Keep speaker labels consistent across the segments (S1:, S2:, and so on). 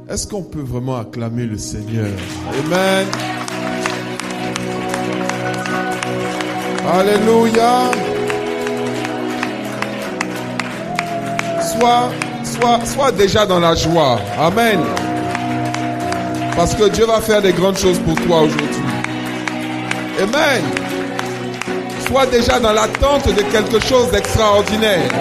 S1: Est-ce qu'on peut vraiment acclamer le Seigneur? Amen. Alléluia. Sois déjà dans la joie. Amen. Parce que Dieu va faire des grandes choses pour toi aujourd'hui. Amen. Sois déjà dans l'attente de quelque chose d'extraordinaire.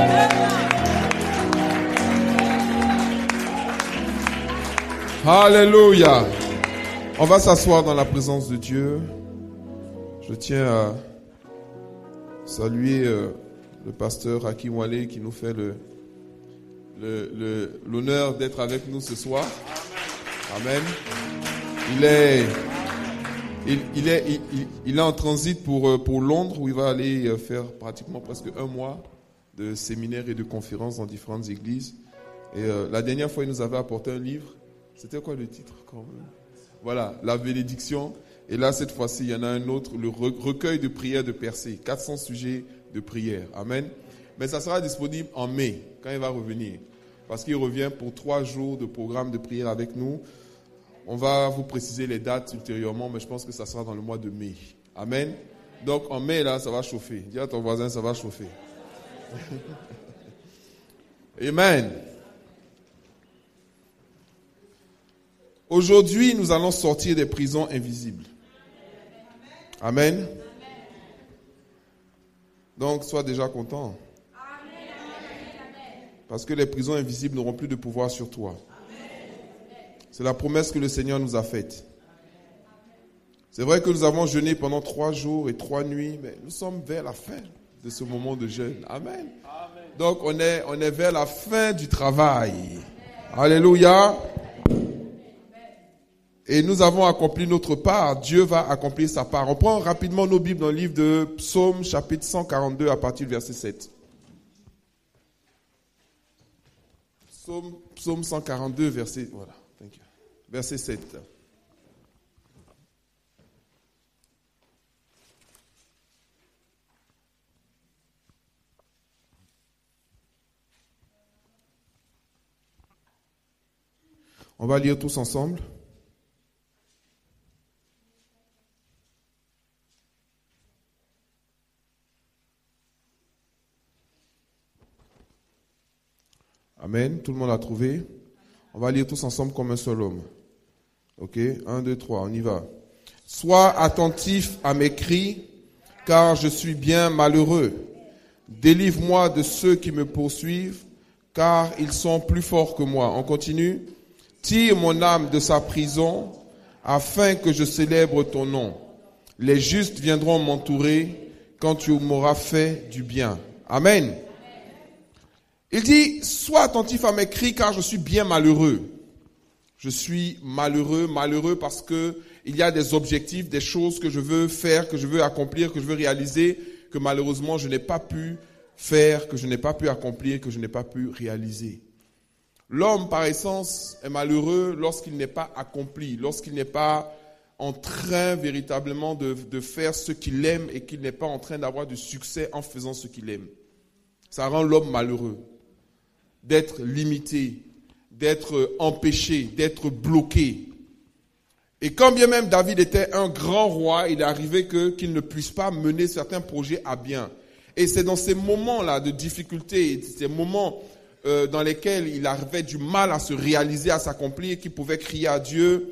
S1: Alléluia. On va s'asseoir dans la présence de Dieu. Je tiens à saluer le pasteur Hakim Wale qui nous fait l'honneur d'être avec nous ce soir. Amen. Il est en transit pour Londres où il va aller faire pratiquement presque un mois de séminaires et de conférences dans différentes églises. Et la dernière fois, il nous avait apporté un livre. C'était quoi le titre quand même? Voilà, la bénédiction. Et là, cette fois-ci, il y en a un autre, le recueil de prières de Percé. 400 sujets de prière. Amen. Mais ça sera disponible en mai, quand il va revenir. Parce qu'il revient pour 3 jours de programme de prière avec nous. On va vous préciser les dates ultérieurement, mais je pense que ça sera dans le mois de mai. Amen. Donc en mai, là, ça va chauffer. Dis à ton voisin, ça va chauffer. Amen. Aujourd'hui, nous allons sortir des prisons invisibles. Amen. Donc, sois déjà content. Parce que les prisons invisibles n'auront plus de pouvoir sur toi. C'est la promesse que le Seigneur nous a faite. C'est vrai que nous avons jeûné pendant 3 jours et 3 nuits, mais nous sommes vers la fin de ce moment de jeûne. Amen. Donc, on est vers la fin du travail. Alléluia. Et nous avons accompli notre part. Dieu va accomplir sa part. On prend rapidement nos Bibles dans le livre de Psaume, chapitre 142, à partir du verset 7. Psaume 142, verset 7. On va lire tous ensemble. Amen. Tout le monde a trouvé? On va lire tous ensemble comme un seul homme. Ok? 1, 2, 3, on y va. Sois attentif à mes cris, car je suis bien malheureux. Délivre-moi de ceux qui me poursuivent, car ils sont plus forts que moi. On continue. Tire mon âme de sa prison, afin que je célèbre ton nom. Les justes viendront m'entourer quand tu m'auras fait du bien. Amen. Il dit, sois attentif à mes cris car je suis bien malheureux. Je suis malheureux parce que il y a des objectifs, des choses que je veux faire, que je veux accomplir, que je veux réaliser, que malheureusement je n'ai pas pu faire, que je n'ai pas pu accomplir, que je n'ai pas pu réaliser. L'homme par essence est malheureux lorsqu'il n'est pas accompli, lorsqu'il n'est pas en train véritablement de faire ce qu'il aime et qu'il n'est pas en train d'avoir du succès en faisant ce qu'il aime. Ça rend l'homme malheureux. D'être limité, d'être empêché, d'être bloqué. Et quand bien même David était un grand roi, il est arrivé qu'il ne puisse pas mener certains projets à bien. Et c'est dans ces moments-là de difficulté, ces moments dans lesquels il avait du mal à se réaliser, à s'accomplir, qu'il pouvait crier à Dieu,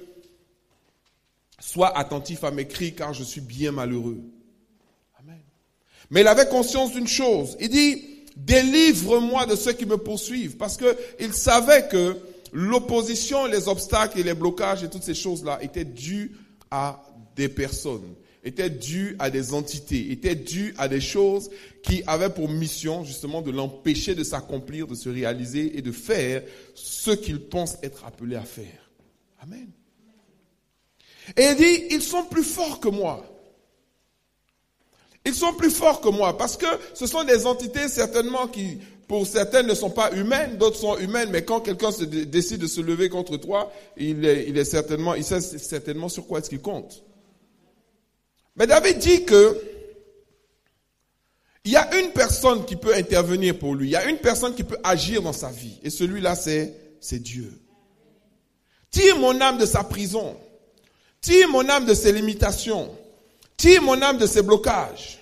S1: « Sois attentif à mes cris, car je suis bien malheureux. » Amen. Mais il avait conscience d'une chose, il dit, délivre-moi de ceux qui me poursuivent. Parce que il savait que l'opposition, les obstacles et les blocages et toutes ces choses-là étaient dus à des personnes, étaient dus à des entités, étaient dus à des choses qui avaient pour mission justement de l'empêcher de s'accomplir, de se réaliser et de faire ce qu'il pense être appelé à faire. Amen. Et il dit, ils sont plus forts que moi. Ils sont plus forts que moi parce que ce sont des entités certainement qui, pour certaines, ne sont pas humaines, d'autres sont humaines, mais quand quelqu'un décide de se lever contre toi, il sait certainement sur quoi est-ce qu'il compte. Mais David dit que il y a une personne qui peut intervenir pour lui, il y a une personne qui peut agir dans sa vie, et celui-là c'est Dieu. Tire mon âme de sa prison. Tire mon âme de ses limitations. Tire mon âme de ses blocages.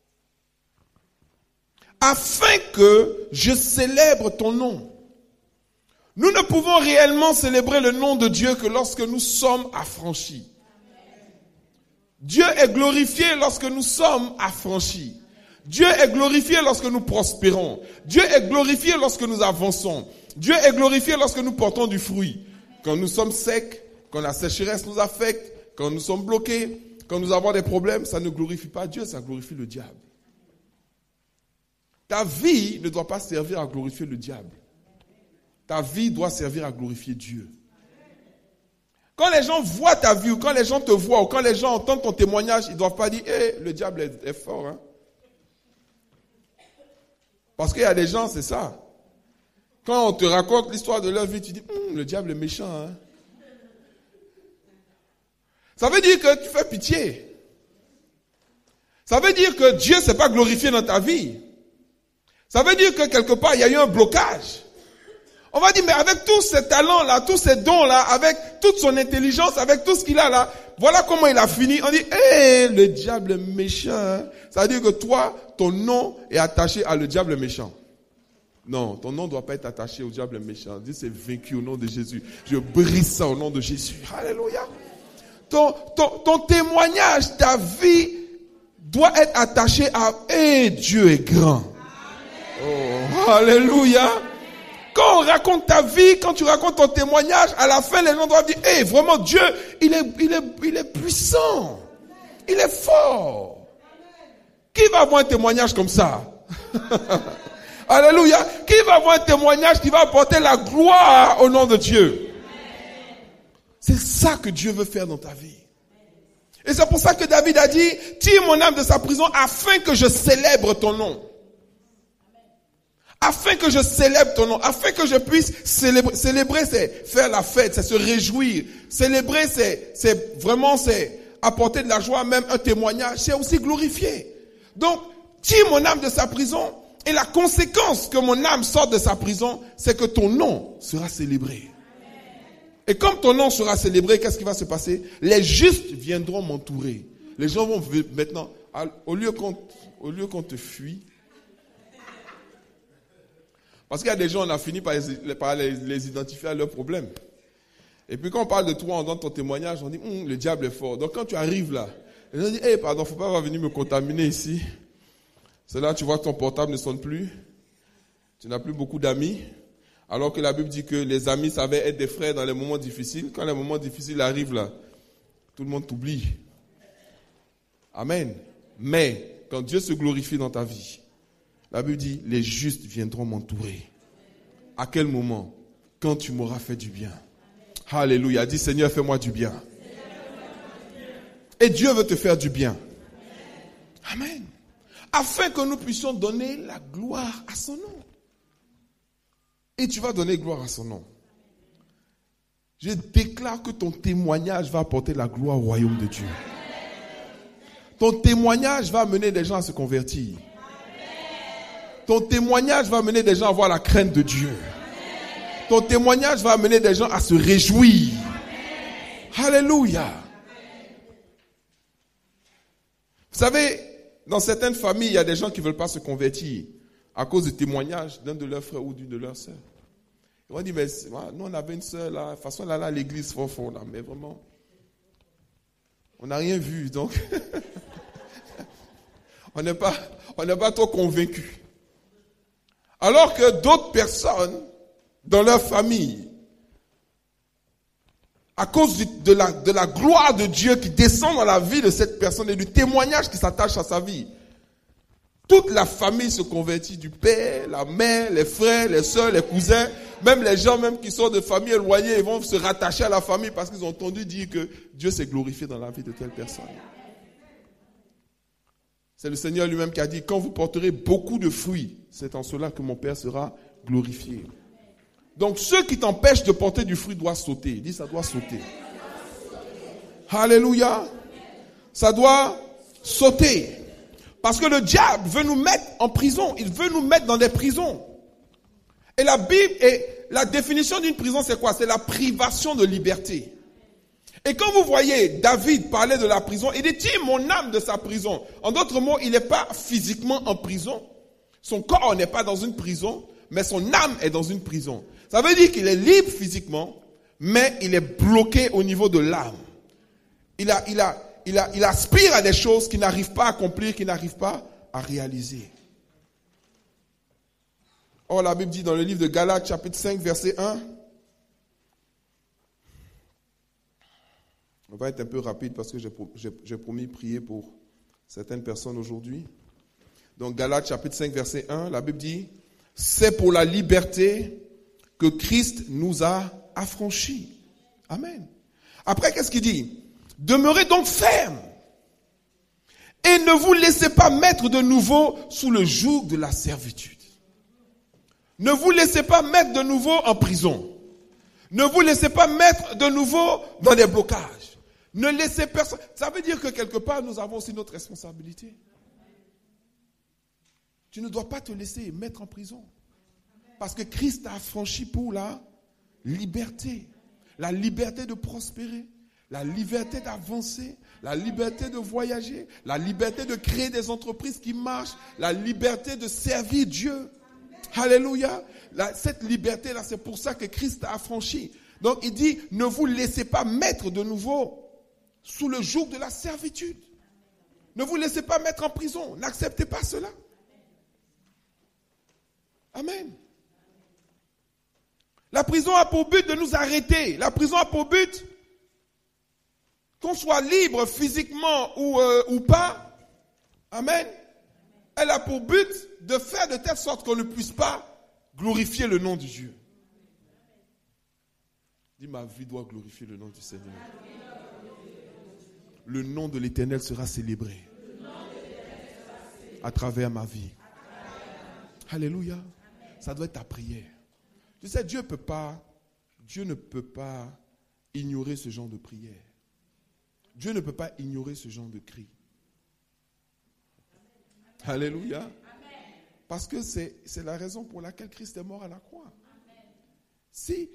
S1: Afin que je célèbre ton nom. Nous ne pouvons réellement célébrer le nom de Dieu que lorsque nous sommes affranchis. Dieu est glorifié lorsque nous sommes affranchis. Dieu est glorifié lorsque nous prospérons. Dieu est glorifié lorsque nous avançons. Dieu est glorifié lorsque nous portons du fruit. Quand nous sommes secs, quand la sécheresse nous affecte, quand nous sommes bloqués, quand nous avons des problèmes, ça ne glorifie pas Dieu, ça glorifie le diable. Ta vie ne doit pas servir à glorifier le diable. Ta vie doit servir à glorifier Dieu. Quand les gens voient ta vie, ou quand les gens te voient, ou quand les gens entendent ton témoignage, ils ne doivent pas dire « le diable est fort. Hein. » Parce qu'il y a des gens, c'est ça. Quand on te raconte l'histoire de leur vie, tu dis « le diable est méchant. Hein. » Ça veut dire que tu fais pitié. Ça veut dire que Dieu ne s'est pas glorifié dans ta vie. Ça veut dire que quelque part, il y a eu un blocage. On va dire, mais avec tous ces talents-là, tous ces dons-là, avec toute son intelligence, avec tout ce qu'il a là, voilà comment il a fini. On dit, le diable est méchant. Hein. Ça veut dire que toi, ton nom est attaché à le diable méchant. Non, ton nom ne doit pas être attaché au diable méchant. Dis, c'est vaincu au nom de Jésus. Je brise ça au nom de Jésus. Alléluia. Ton témoignage, ta vie doit être attaché à Dieu est grand. Oh, alléluia. Quand on raconte ta vie, quand tu racontes ton témoignage, à la fin, les gens doivent dire, vraiment, Dieu, il est puissant. Il est fort. Qui va avoir un témoignage comme ça? Alléluia. Qui va avoir un témoignage qui va apporter la gloire au nom de Dieu? C'est ça que Dieu veut faire dans ta vie. Et c'est pour ça que David a dit, tire mon âme de sa prison afin que je célèbre ton nom. Afin que je célèbre ton nom, afin que je puisse célébrer. Célébrer, c'est faire la fête, c'est se réjouir. Célébrer, c'est apporter de la joie, même un témoignage, c'est aussi glorifier. Donc, tire mon âme de sa prison, et la conséquence que mon âme sorte de sa prison, c'est que ton nom sera célébré. Et comme ton nom sera célébré, qu'est-ce qui va se passer? Les justes viendront m'entourer. Les gens vont maintenant, au lieu qu'on te fuit, parce qu'il y a des gens, on a fini par les identifier à leurs problèmes. Et puis quand on parle de toi, on donne ton témoignage, on dit, le diable est fort. Donc quand tu arrives là, les gens disent, pardon, faut pas venir me contaminer ici. C'est là, tu vois que ton portable ne sonne plus. Tu n'as plus beaucoup d'amis. Alors que la Bible dit que les amis savaient être des frères dans les moments difficiles. Quand les moments difficiles arrivent là, tout le monde t'oublie. Amen. Mais, quand Dieu se glorifie dans ta vie, la Bible dit, les justes viendront m'entourer. À quel moment? Quand tu m'auras fait du bien. Alléluia. Dis, Seigneur, fais-moi du bien. Et Dieu veut te faire du bien. Amen. Afin que nous puissions donner la gloire à son nom. Et tu vas donner gloire à son nom. Je déclare que ton témoignage va apporter la gloire au royaume de Dieu. Ton témoignage va amener des gens à se convertir. Ton témoignage va amener des gens à avoir la crainte de Dieu. Ton témoignage va amener des gens à se réjouir. Alléluia. Vous savez, dans certaines familles, il y a des gens qui ne veulent pas se convertir à cause du témoignage d'un de leurs frères ou d'une de leurs sœurs. Ils vont dire, mais nous on avait une sœur là, de toute façon là, à l'église fort là, mais vraiment, on n'a rien vu, donc on n'est pas trop convaincus. Alors que d'autres personnes, dans leur famille, à cause de la gloire de Dieu qui descend dans la vie de cette personne et du témoignage qui s'attache à sa vie, toute la famille se convertit, du père, la mère, les frères, les sœurs, les cousins, même les gens même qui sont de familles éloignées, ils vont se rattacher à la famille parce qu'ils ont entendu dire que Dieu s'est glorifié dans la vie de telle personne. C'est le Seigneur lui-même qui a dit, quand vous porterez beaucoup de fruits, c'est en cela que mon Père sera glorifié. Donc ceux qui t'empêchent de porter du fruit doivent sauter. Il dit, ça doit sauter. Alléluia. Ça doit sauter. Parce que le diable veut nous mettre en prison. Il veut nous mettre dans des prisons. Et la Bible, et la définition d'une prison, c'est quoi? C'est la privation de liberté. Et quand vous voyez David parler de la prison, il dit, tire mon âme de sa prison. En d'autres mots, il n'est pas physiquement en prison. Son corps n'est pas dans une prison, mais son âme est dans une prison. Ça veut dire qu'il est libre physiquement, mais il est bloqué au niveau de l'âme. Il aspire à des choses qu'il n'arrive pas à accomplir, qu'il n'arrive pas à réaliser. Or, la Bible dit dans le livre de Galates, chapitre 5, verset 1, on va être un peu rapide parce que j'ai promis prier pour certaines personnes aujourd'hui. Donc, Galates, chapitre 5, verset 1, la Bible dit, c'est pour la liberté que Christ nous a affranchis. Amen. Après, qu'est-ce qu'il dit? Demeurez donc fermes et ne vous laissez pas mettre de nouveau sous le joug de la servitude. Ne vous laissez pas mettre de nouveau en prison. Ne vous laissez pas mettre de nouveau dans des blocages. Ne laissez personne. Ça veut dire que quelque part, nous avons aussi notre responsabilité. Tu ne dois pas te laisser mettre en prison. Parce que Christ t'a affranchi pour la liberté. La liberté de prospérer. La liberté d'avancer. La liberté de voyager. La liberté de créer des entreprises qui marchent. La liberté de servir Dieu. Alléluia. Cette liberté-là, c'est pour ça que Christ t'a affranchi. Donc il dit, ne vous laissez pas mettre de nouveau sous le joug de la servitude. Ne vous laissez pas mettre en prison. N'acceptez pas cela. Amen. La prison a pour but de nous arrêter. La prison a pour but qu'on soit libre physiquement ou pas. Amen. Elle a pour but de faire de telle sorte qu'on ne puisse pas glorifier le nom de Dieu. Dis, ma vie doit glorifier le nom du Seigneur. Le nom de l'Éternel sera célébré à travers ma vie. Alléluia. Ça doit être ta prière. Tu sais, Dieu ne peut pas ignorer ce genre de prière. Dieu ne peut pas ignorer ce genre de cri. Alléluia. Parce que c'est la raison pour laquelle Christ est mort à la croix. Si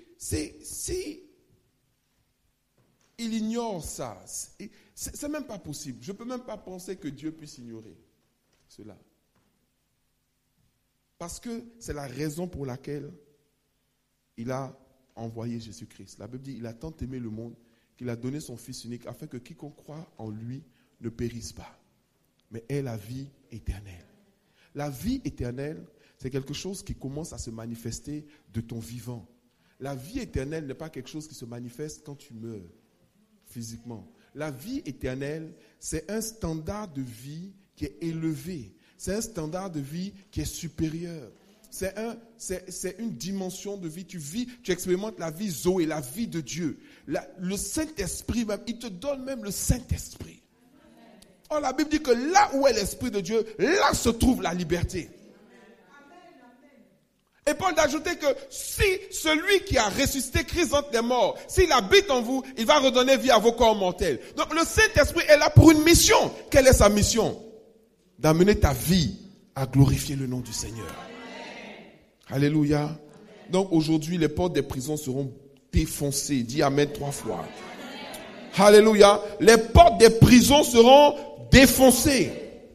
S1: il ignore ça, c'est même pas possible. Je ne peux même pas penser que Dieu puisse ignorer cela. Parce que c'est la raison pour laquelle il a envoyé Jésus-Christ. La Bible dit, il a tant aimé le monde qu'il a donné son Fils unique afin que quiconque croit en lui ne périsse pas, mais ait la vie éternelle. La vie éternelle, c'est quelque chose qui commence à se manifester de ton vivant. La vie éternelle n'est pas quelque chose qui se manifeste quand tu meurs physiquement. La vie éternelle, c'est un standard de vie qui est élevé. C'est un standard de vie qui est supérieur. C'est une dimension de vie. Tu vis, tu expérimentes la vie Zoé, la vie de Dieu. Le Saint-Esprit même, il te donne même le Saint-Esprit. Or, la Bible dit que là où est l'Esprit de Dieu, là se trouve la liberté. Et Paul d'ajouter que si celui qui a ressuscité Christ entre les morts, s'il habite en vous, il va redonner vie à vos corps mortels. Donc le Saint-Esprit est là pour une mission. Quelle est sa mission? D'amener ta vie à glorifier le nom du Seigneur. Amen. Alléluia. Donc aujourd'hui, les portes des prisons seront défoncées. Dis Amen 3 fois. Amen. Alléluia. Les portes des prisons seront défoncées.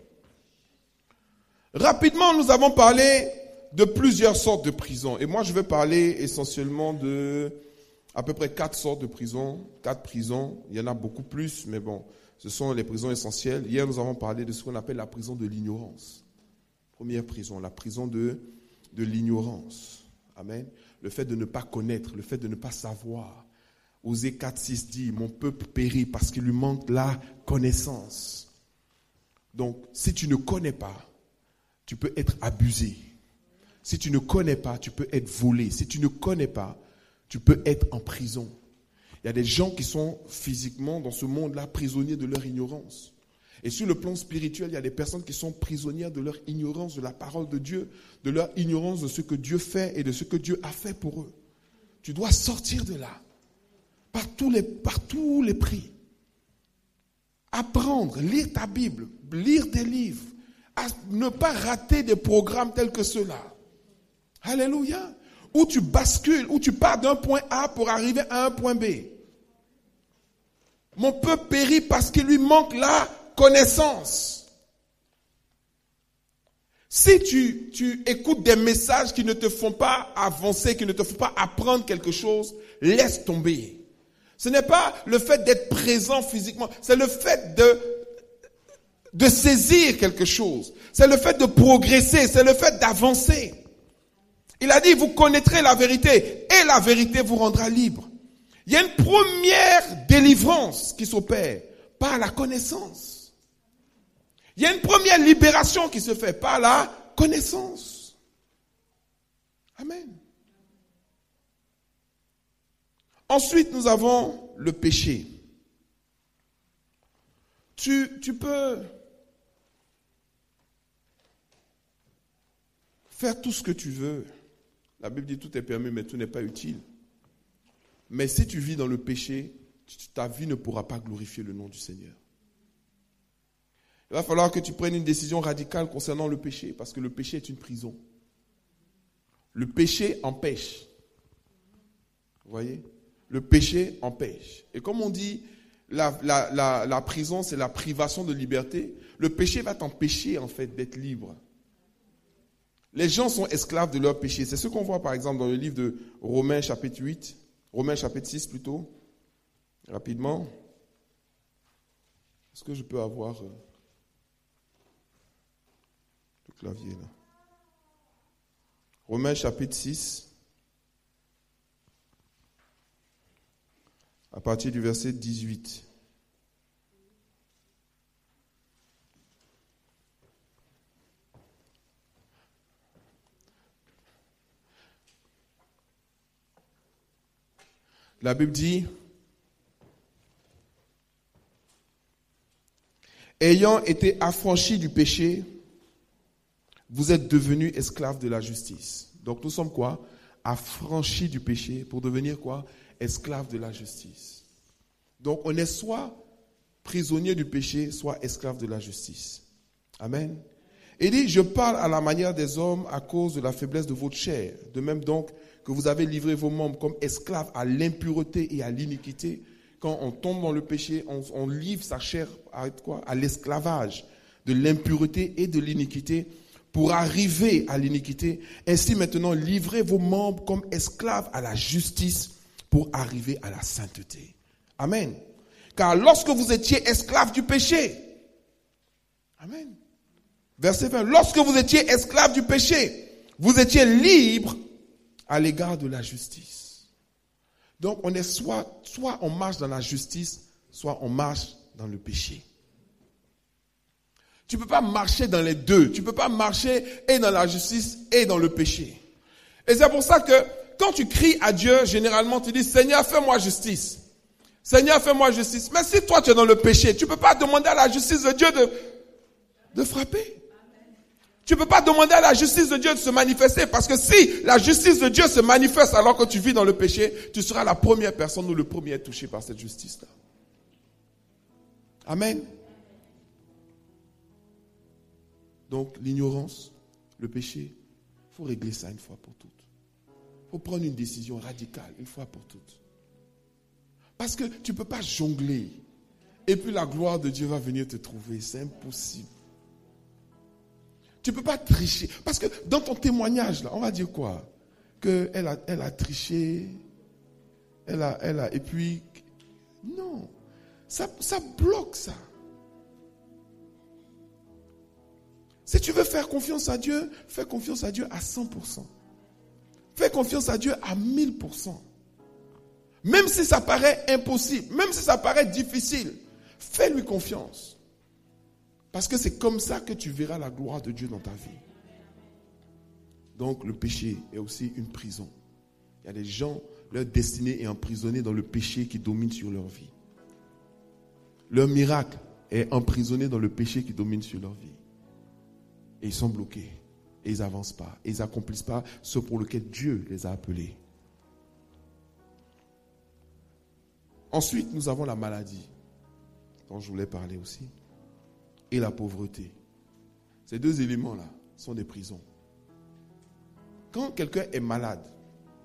S1: Rapidement, nous avons parlé de plusieurs sortes de prisons. Et moi, je vais parler essentiellement de à peu près 4 sortes de prisons. 4 prisons. Il y en a beaucoup plus, mais bon, ce sont les prisons essentielles. Hier, nous avons parlé de ce qu'on appelle la prison de l'ignorance. Première prison, la prison de l'ignorance. Amen. Le fait de ne pas connaître, le fait de ne pas savoir. Osée 4:6 dit, mon peuple périt parce qu'il lui manque la connaissance. Donc, si tu ne connais pas, tu peux être abusé. Si tu ne connais pas, tu peux être volé. Si tu ne connais pas, tu peux être en prison. Il y a des gens qui sont physiquement dans ce monde-là prisonniers de leur ignorance. Et sur le plan spirituel, il y a des personnes qui sont prisonnières de leur ignorance de la parole de Dieu, de leur ignorance de ce que Dieu fait et de ce que Dieu a fait pour eux. Tu dois sortir de là. Par tous les prix. Apprendre, lire ta Bible, lire des livres, à ne pas rater des programmes tels que ceux-là. Alléluia. où tu bascules, où tu pars d'un point A pour arriver à un point B. Mon peuple périt parce qu'il lui manque la connaissance. Si tu écoutes des messages qui ne te font pas avancer, qui ne te font pas apprendre quelque chose, laisse tomber. Ce n'est pas le fait d'être présent physiquement, c'est le fait de saisir quelque chose. C'est le fait de progresser, c'est le fait d'avancer. Il a dit, vous connaîtrez la vérité et la vérité vous rendra libre. Il y a une première délivrance qui s'opère par la connaissance. Il y a une première libération qui se fait par la connaissance. Amen. Ensuite, nous avons le péché. Tu peux faire tout ce que tu veux. La Bible dit tout est permis, mais tout n'est pas utile. Mais si tu vis dans le péché, ta vie ne pourra pas glorifier le nom du Seigneur. Il va falloir que tu prennes une décision radicale concernant le péché, parce que le péché est une prison. Le péché empêche. Vous voyez? Le péché empêche. Et comme on dit, la prison, c'est la privation de liberté. Le péché va t'empêcher, en fait, d'être libre. Les gens sont esclaves de leur péché. C'est ce qu'on voit, par exemple, dans le livre de Romains, chapitre 8. Romains, chapitre 6, plutôt. Rapidement. Est-ce que je peux avoir le clavier, là? Romains, chapitre 6. À partir du verset 18. La Bible dit, ayant été affranchis du péché, vous êtes devenus esclaves de la justice. Donc nous sommes quoi? Affranchis du péché pour devenir quoi? Esclaves de la justice. Donc on est soit prisonnier du péché, soit esclave de la justice. Amen. Il dit, je parle à la manière des hommes à cause de la faiblesse de votre chair. De même donc que vous avez livré vos membres comme esclaves à l'impureté et à l'iniquité. Quand on tombe dans le péché, on livre sa chair à quoi? À l'esclavage de l'impureté et de l'iniquité pour arriver à l'iniquité. Ainsi maintenant, livrez vos membres comme esclaves à la justice pour arriver à la sainteté. Amen. Car lorsque vous étiez esclaves du péché, amen. Verset 20, lorsque vous étiez esclaves du péché, vous étiez libres à l'égard de la justice. Donc on est soit on marche dans la justice, soit on marche dans le péché. Tu ne peux pas marcher dans les deux. Tu ne peux pas marcher et dans la justice et dans le péché. Et c'est pour ça que quand tu cries à Dieu, généralement tu dis, Seigneur, fais-moi justice. Seigneur, fais-moi justice. Mais si toi tu es dans le péché, tu ne peux pas demander à la justice de Dieu de frapper. Tu ne peux pas demander à la justice de Dieu de se manifester, parce que si la justice de Dieu se manifeste alors que tu vis dans le péché, tu seras la première personne ou le premier touché par cette justice-là. Amen. Donc l'ignorance, le péché, il faut régler ça une fois pour toutes. Il faut prendre une décision radicale une fois pour toutes. Parce que tu ne peux pas jongler et puis la gloire de Dieu va venir te trouver. C'est impossible. Tu ne peux pas tricher. Parce que dans ton témoignage, là, on va dire quoi? Qu'elle a triché. Et puis, non. Ça bloque ça. Si tu veux faire confiance à Dieu, fais confiance à Dieu à 100%. Fais confiance à Dieu à 1000%. Même si ça paraît impossible, même si ça paraît difficile, fais-lui confiance. Parce que c'est comme ça que tu verras la gloire de Dieu dans ta vie. Donc le péché est aussi une prison. Il y a des gens, leur destinée est emprisonnée dans le péché qui domine sur leur vie. Leur miracle est emprisonné dans le péché qui domine sur leur vie. Et ils sont bloqués. Et ils n'avancent pas. Et ils n'accomplissent pas ce pour lequel Dieu les a appelés. Ensuite, nous avons la maladie, dont je voulais parler aussi. Et la pauvreté. Ces deux éléments-là sont des prisons. Quand quelqu'un est malade,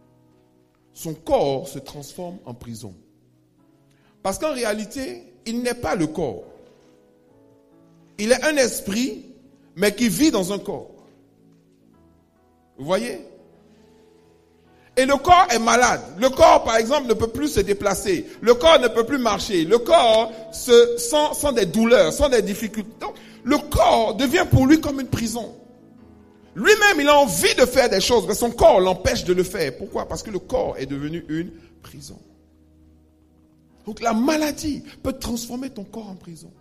S1: son corps se transforme en prison. Parce qu'en réalité, il n'est pas le corps. Il est un esprit, mais qui vit dans un corps. Vous voyez? Et le corps est malade. Le corps, par exemple, ne peut plus se déplacer. Le corps ne peut plus marcher. Le corps sent des douleurs, sent des difficultés. Donc, le corps devient pour lui comme une prison. Lui-même, il a envie de faire des choses, mais son corps l'empêche de le faire. Pourquoi? Parce que le corps est devenu une prison. Donc la maladie peut transformer ton corps en prison.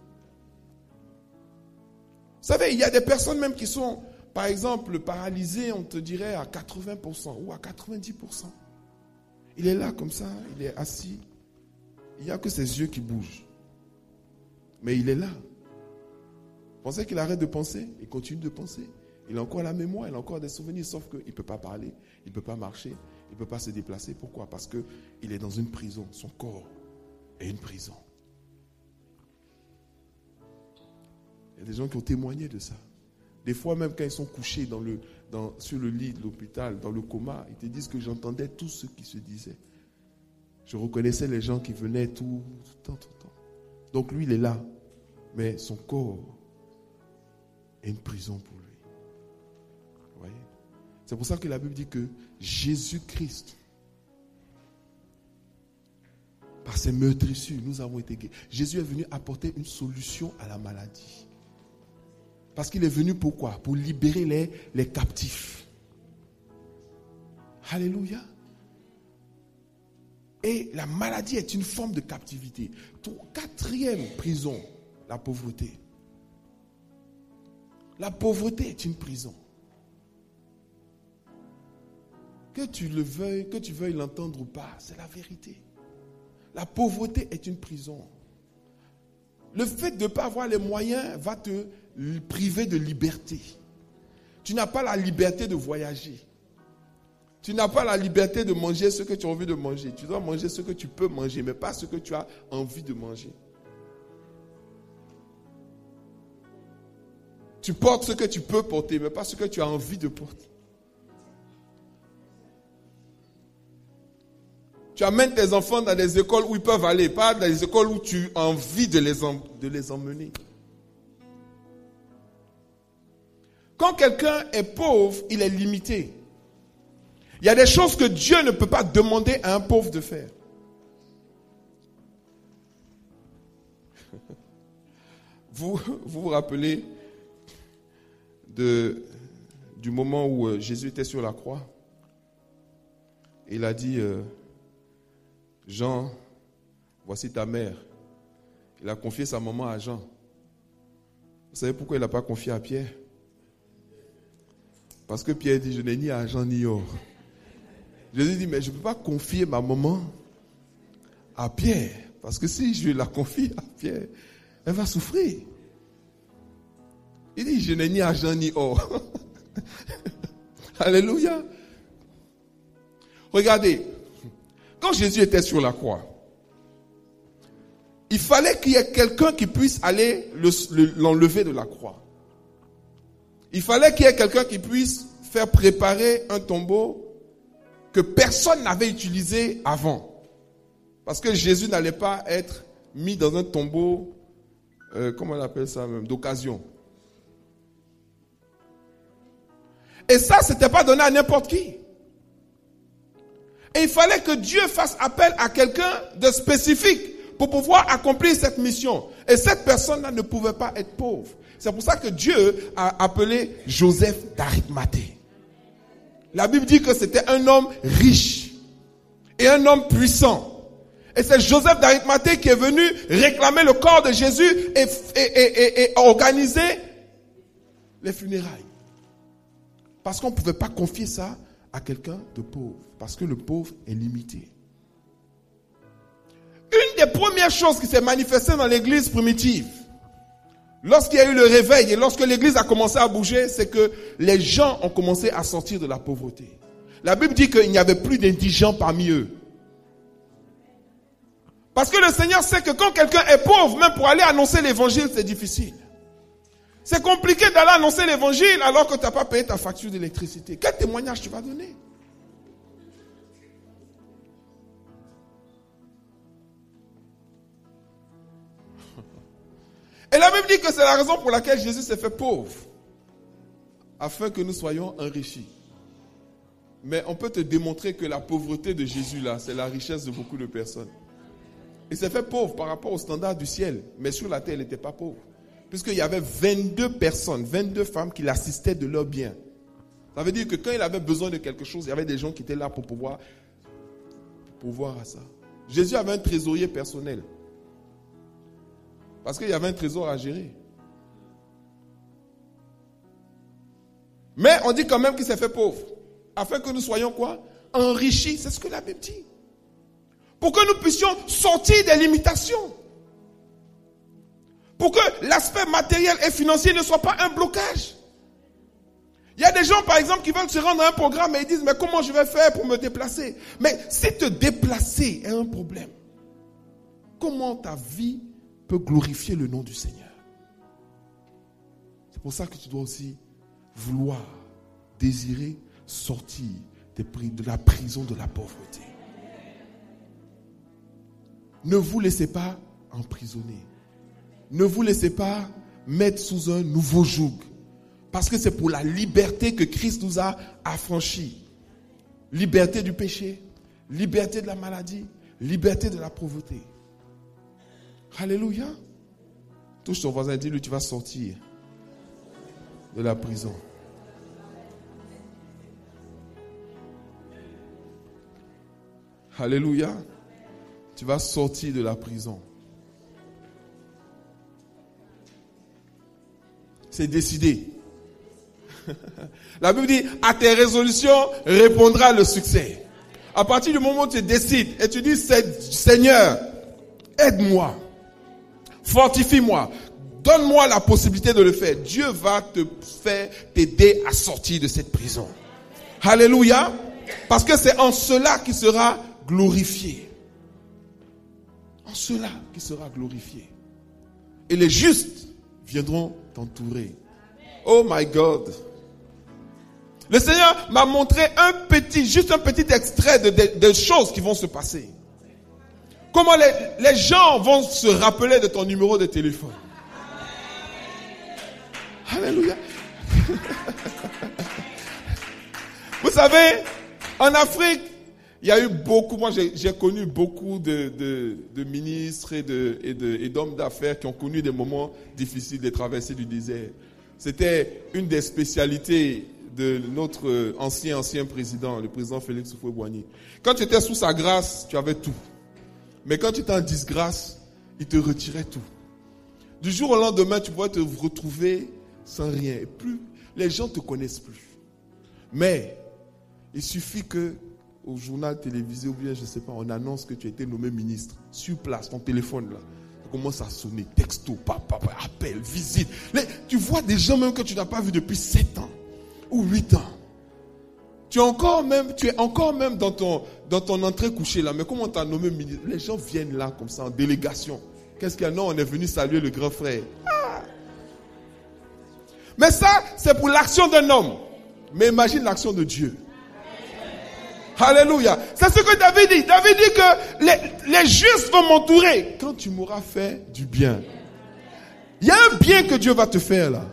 S1: Vous savez, il y a des personnes même qui sont, par exemple, paralysées, on te dirait, à 80% ou à 90%. Il est là comme ça, il est assis. Il n'y a que ses yeux qui bougent. Mais il est là. Vous pensez qu'il arrête de penser? Il continue de penser. Il a encore la mémoire, il a encore des souvenirs, sauf qu'il ne peut pas parler, il ne peut pas marcher, il ne peut pas se déplacer. Pourquoi? Parce qu'il est dans une prison. Son corps est une prison. Il y a des gens qui ont témoigné de ça. Des fois, même quand ils sont couchés sur le lit de l'hôpital, dans le coma, ils te disent que j'entendais tout ce qui se disait. Je reconnaissais les gens qui venaient tout le temps. Donc lui, il est là. Mais son corps est une prison pour lui. Vous voyez? C'est pour ça que la Bible dit que Jésus-Christ, par ses meurtrissures, nous avons été guéris. Jésus est venu apporter une solution à la maladie. Parce qu'il est venu pourquoi? Pour libérer les captifs. Alléluia. Et la maladie est une forme de captivité. Quatrième prison, la pauvreté. La pauvreté est une prison. Que tu le veuilles, que tu veuilles l'entendre ou pas, c'est la vérité. La pauvreté est une prison. Le fait de ne pas avoir les moyens va te priver de liberté. Tu n'as pas la liberté de voyager. Tu n'as pas la liberté de manger ce que tu as envie de manger. Tu dois manger ce que tu peux manger, mais pas ce que tu as envie de manger. Tu portes ce que tu peux porter, mais pas ce que tu as envie de porter. Tu amènes tes enfants dans des écoles où ils peuvent aller, pas dans des écoles où tu as envie de les emmener. Quand quelqu'un est pauvre, il est limité. Il y a des choses que Dieu ne peut pas demander à un pauvre de faire. Vous rappelez du moment où Jésus était sur la croix? Il a dit, Jean, voici ta mère. Il a confié sa maman à Jean. Vous savez pourquoi il n'a pas confié à Pierre? Parce que Pierre dit, je n'ai ni argent ni or. Jésus dit, mais je ne peux pas confier ma maman à Pierre. Parce que si je la confie à Pierre, elle va souffrir. Il dit, je n'ai ni argent ni or. Alléluia. Regardez, quand Jésus était sur la croix, il fallait qu'il y ait quelqu'un qui puisse aller l'enlever de la croix. Il fallait qu'il y ait quelqu'un qui puisse faire préparer un tombeau que personne n'avait utilisé avant. Parce que Jésus n'allait pas être mis dans un tombeau, comment on appelle ça même, d'occasion. Et ça, c'était pas donné à n'importe qui. Et il fallait que Dieu fasse appel à quelqu'un de spécifique pour pouvoir accomplir cette mission. Et cette personne-là ne pouvait pas être pauvre. C'est pour ça que Dieu a appelé Joseph d'Arimathée. La Bible dit que c'était un homme riche et un homme puissant. Et c'est Joseph d'Arimathée qui est venu réclamer le corps de Jésus et organiser les funérailles. Parce qu'on ne pouvait pas confier ça à quelqu'un de pauvre. Parce que le pauvre est limité. Une des premières choses qui s'est manifestée dans l'église primitive, lorsqu'il y a eu le réveil et lorsque l'église a commencé à bouger, c'est que les gens ont commencé à sortir de la pauvreté. La Bible dit qu'il n'y avait plus d'indigents parmi eux. Parce que le Seigneur sait que quand quelqu'un est pauvre, même pour aller annoncer l'évangile, c'est difficile. C'est compliqué d'aller annoncer l'évangile alors que tu n'as pas payé ta facture d'électricité. Quel témoignage tu vas donner? Et la Bible dit que c'est la raison pour laquelle Jésus s'est fait pauvre. Afin que nous soyons enrichis. Mais on peut te démontrer que la pauvreté de Jésus là, c'est la richesse de beaucoup de personnes. Il s'est fait pauvre par rapport au standard du ciel. Mais sur la terre, il n'était pas pauvre. Puisqu'il y avait 22 personnes, 22 femmes qui l'assistaient de leurs biens. Ça veut dire que quand il avait besoin de quelque chose, il y avait des gens qui étaient là pour pouvoir à ça. Jésus avait un trésorier personnel. Parce qu'il y avait un trésor à gérer. Mais on dit quand même qu'il s'est fait pauvre. Afin que nous soyons quoi? Enrichis. C'est ce que la Bible dit. Pour que nous puissions sortir des limitations. Pour que l'aspect matériel et financier ne soit pas un blocage. Il y a des gens, par exemple, qui veulent se rendre à un programme et ils disent, mais comment je vais faire pour me déplacer? Mais si te déplacer est un problème, comment ta vie peut glorifier le nom du Seigneur? C'est pour ça que tu dois aussi vouloir, désirer sortir de la prison de la pauvreté. Ne vous laissez pas emprisonner. Ne vous laissez pas mettre sous un nouveau joug. Parce que c'est pour la liberté que Christ nous a affranchis. Liberté du péché, liberté de la maladie, liberté de la pauvreté. Alléluia. Touche ton voisin et dis-lui, tu vas sortir de la prison. Alléluia. Tu vas sortir de la prison. C'est décidé. La Bible dit, à tes résolutions répondra le succès. À partir du moment où tu décides et tu dis, Seigneur, aide-moi, fortifie-moi, donne-moi la possibilité de le faire. Dieu va t'aider à sortir de cette prison. Alléluia. Parce que c'est en cela qu'il sera glorifié. En cela qu'il sera glorifié. Et les justes viendront t'entourer. Oh my God. Le Seigneur m'a montré juste un petit extrait de choses qui vont se passer. Comment les gens vont se rappeler de ton numéro de téléphone. Alléluia. Vous savez, en Afrique, il y a eu beaucoup, moi j'ai connu beaucoup de ministres et d'hommes d'affaires qui ont connu des moments difficiles, des traversées du désert. C'était une des spécialités de notre ancien président, le président Félix Houphouët-Boigny. Quand tu étais sous sa grâce, tu avais tout. Mais quand tu étais en disgrâce, il te retirait tout. Du jour au lendemain, tu pourrais te retrouver sans rien. Et plus, les gens ne te connaissent plus. Mais, il suffit que au journal télévisé ou bien, je ne sais pas, on annonce que tu as été nommé ministre. Sur place, ton téléphone là, ça commence à sonner. Texto, appel, visite. Tu vois des gens même que tu n'as pas vus depuis 7 ans ou 8 ans. Tu es encore même dans ton entrée couchée là. Mais comment on t'a nommé ministre? Les gens viennent là comme ça en délégation. Qu'est-ce qu'il y a? Non, on est venu saluer le grand frère. Ah. Mais ça, c'est pour l'action d'un homme. Mais imagine l'action de Dieu. Alléluia. C'est ce que David dit. David dit que les justes vont m'entourer quand tu m'auras fait du bien. Il y a un bien que Dieu va te faire là.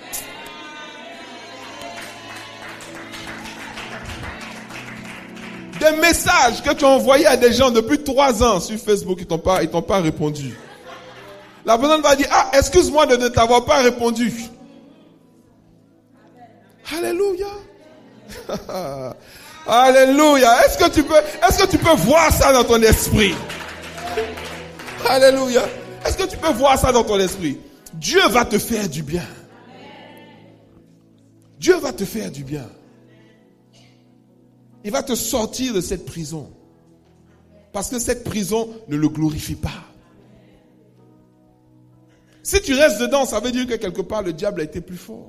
S1: Des messages que tu as envoyés à des gens depuis 3 ans sur Facebook, ils t'ont pas répondu. La personne va dire, excuse-moi de ne t'avoir pas répondu. Alléluia. Alléluia. Est-ce que tu peux voir ça dans ton esprit? Alléluia. Est-ce que tu peux voir ça dans ton esprit? Dieu va te faire du bien. Dieu va te faire du bien. Il va te sortir de cette prison. Parce que cette prison ne le glorifie pas. Si tu restes dedans, ça veut dire que quelque part le diable a été plus fort.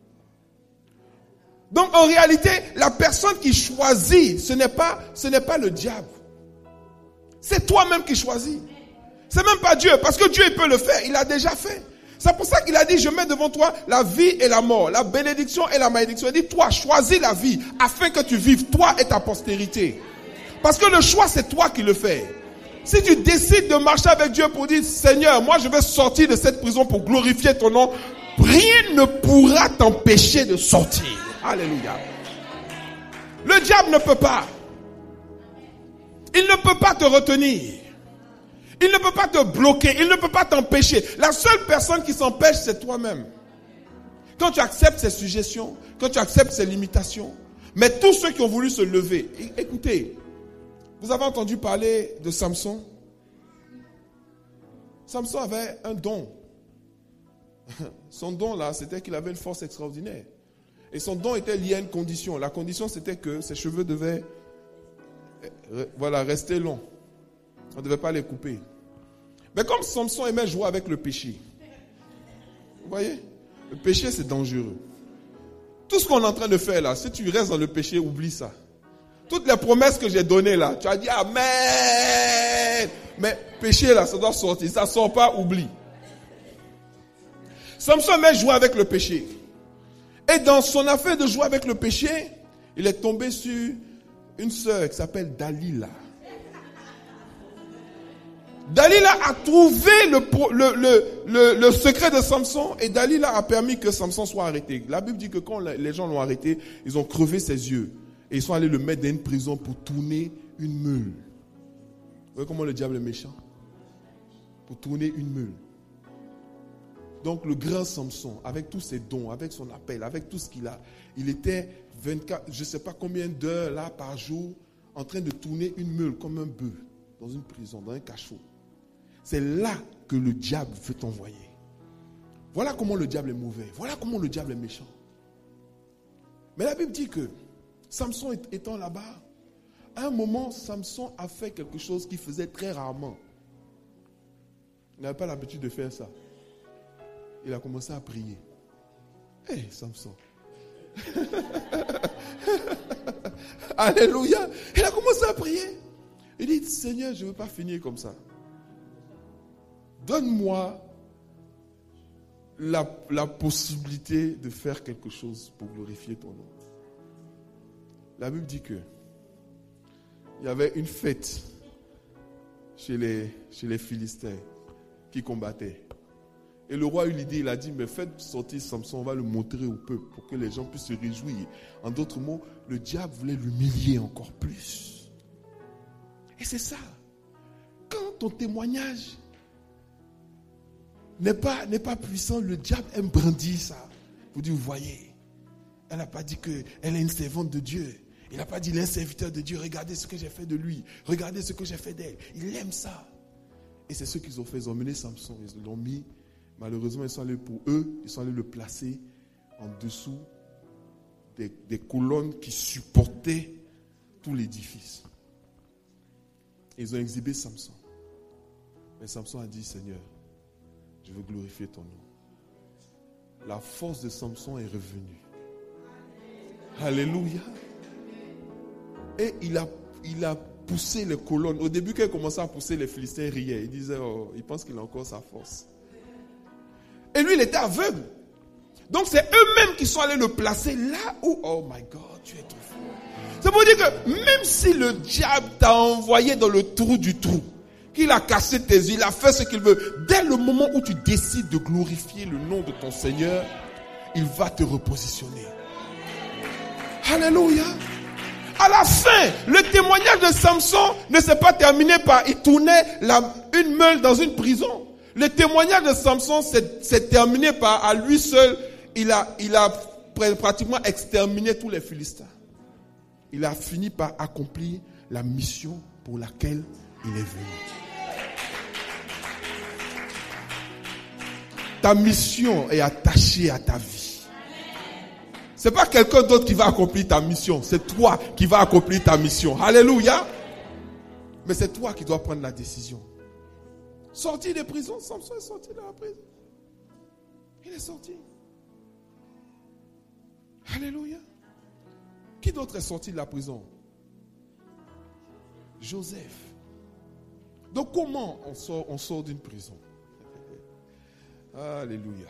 S1: Donc en réalité, la personne qui choisit, ce n'est pas le diable. C'est toi-même qui choisis. C'est même pas Dieu, parce que Dieu il peut le faire, il l'a déjà fait. C'est pour ça qu'il a dit, je mets devant toi la vie et la mort, la bénédiction et la malédiction. Il dit, toi, choisis la vie, afin que tu vives, toi et ta postérité. Parce que le choix, c'est toi qui le fais. Si tu décides de marcher avec Dieu pour dire, Seigneur, moi je vais sortir de cette prison pour glorifier ton nom, rien ne pourra t'empêcher de sortir. Alléluia. Le diable ne peut pas. Il ne peut pas te retenir. Il ne peut pas te bloquer. Il ne peut pas t'empêcher. La seule personne qui s'empêche, c'est toi-même. Quand tu acceptes ces suggestions, quand tu acceptes ces limitations, mais tous ceux qui ont voulu se lever, écoutez, vous avez entendu parler de Samson? Samson avait un don. Son don là, c'était qu'il avait une force extraordinaire. Et son don était lié à une condition. La condition, c'était que ses cheveux devaient rester longs. On ne devait pas les couper. Mais comme Samson aimait jouer avec le péché, vous voyez, le péché c'est dangereux. Tout ce qu'on est en train de faire là, si tu restes dans le péché, oublie ça. Toutes les promesses que j'ai données là, tu as dit Amen. Mais péché là, ça doit sortir. Ça ne sort pas, oublie. Samson aimait jouer avec le péché. Et dans son affaire de jouer avec le péché, il est tombé sur une sœur qui s'appelle Dalila. Dalila a trouvé le secret de Samson et Dalila a permis que Samson soit arrêté. La Bible dit que quand les gens l'ont arrêté, ils ont crevé ses yeux. Et ils sont allés le mettre dans une prison pour tourner une meule. Vous voyez comment le diable est méchant? Pour tourner une meule. Donc le grand Samson, avec tous ses dons, avec son appel, avec tout ce qu'il a, il était 24, je ne sais pas combien d'heures là par jour, en train de tourner une meule comme un bœuf dans une prison, dans un cachot. C'est là que le diable veut t'envoyer. Voilà comment le diable est mauvais. Voilà comment le diable est méchant. Mais la Bible dit que Samson étant là-bas, à un moment, Samson a fait quelque chose qu'il faisait très rarement. Il n'avait pas l'habitude de faire ça. Il a commencé à prier. Hé, Samson. Alléluia. Il a commencé à prier. Il dit, Seigneur, je ne veux pas finir comme ça. Donne-moi la possibilité de faire quelque chose pour glorifier ton nom. La Bible dit que il y avait une fête chez les Philistins qui combattaient. Et le roi eut l'idée, il a dit, mais faites sortir Samson, on va le montrer au peuple pour que les gens puissent se réjouir. En d'autres mots, le diable voulait l'humilier encore plus. Et c'est ça. Quand ton témoignage n'est pas puissant, le diable aime brandir ça. Vous dites, vous voyez, elle n'a pas dit qu'elle est une servante de Dieu. Il n'a pas dit, il est un serviteur de Dieu. Regardez ce que j'ai fait de lui. Regardez ce que j'ai fait d'elle. Il aime ça. Et c'est ce qu'ils ont fait. Ils ont mené Samson. Ils l'ont mis. Malheureusement, ils sont allés pour eux. Ils sont allés le placer en dessous des colonnes qui supportaient tout l'édifice. Ils ont exhibé Samson. Mais Samson a dit, Seigneur, je veux glorifier ton nom. La force de Samson est revenue. Alléluia. Et il a poussé les colonnes. Au début, quand il commençait à pousser, les Philistins riaient. Ils disaient, oh, il pense qu'il a encore sa force. Et lui, il était aveugle. Donc, c'est eux-mêmes qui sont allés le placer là où, oh my God, tu es trop fort. C'est pour dire que même si le diable t'a envoyé dans le trou du trou, qu'il a cassé tes yeux, il a fait ce qu'il veut, dès le moment où tu décides de glorifier le nom de ton Seigneur, il va te repositionner. Alléluia. À la fin, le témoignage de Samson ne s'est pas terminé par il tournait une meule dans une prison. Le témoignage de Samson s'est terminé par à lui seul, il a pratiquement exterminé tous les Philistins. Il a fini par accomplir la mission pour laquelle il est venu. Ta mission est attachée à ta vie. C'est pas quelqu'un d'autre qui va accomplir ta mission. C'est toi qui vas accomplir ta mission. Alléluia. Mais c'est toi qui dois prendre la décision. Sorti des prisons, Samson est sorti de la prison. Il est sorti. Alléluia. Qui d'autre est sorti de la prison? Joseph. Donc comment on sort d'une prison? Alléluia.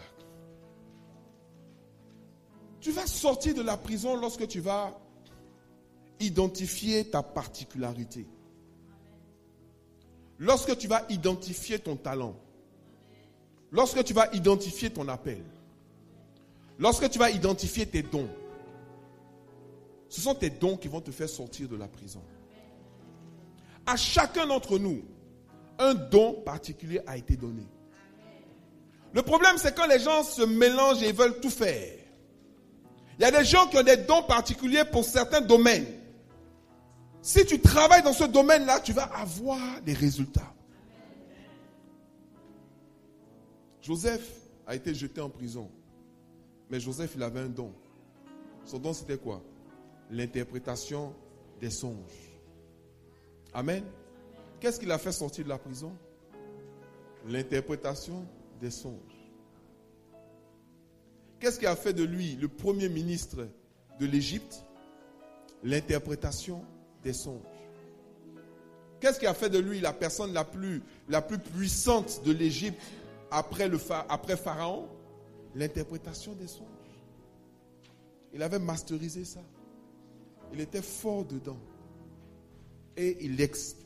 S1: Tu vas sortir de la prison lorsque tu vas identifier ta particularité. lorsque tu vas identifier ton talent, lorsque tu vas identifier ton appel, lorsque tu vas identifier tes dons, ce sont tes dons qui vont te faire sortir de la prison. À chacun d'entre nous, un don particulier a été donné. Le problème, c'est quand les gens se mélangent et veulent tout faire. Il y a des gens qui ont des dons particuliers pour certains domaines. Si tu travailles dans ce domaine-là, tu vas avoir des résultats. Joseph a été jeté en prison. Mais Joseph, il avait un don. Son don, c'était quoi? L'interprétation des songes. Amen. Qu'est-ce qu'il a fait sortir de la prison? L'interprétation des songes. Qu'est-ce qui a fait de lui le premier ministre de l'Égypte? L'interprétation des songes. Qu'est-ce qui a fait de lui la personne la plus puissante de l'Égypte après Pharaon? L'interprétation des songes. Il avait masterisé ça. Il était fort dedans. Et il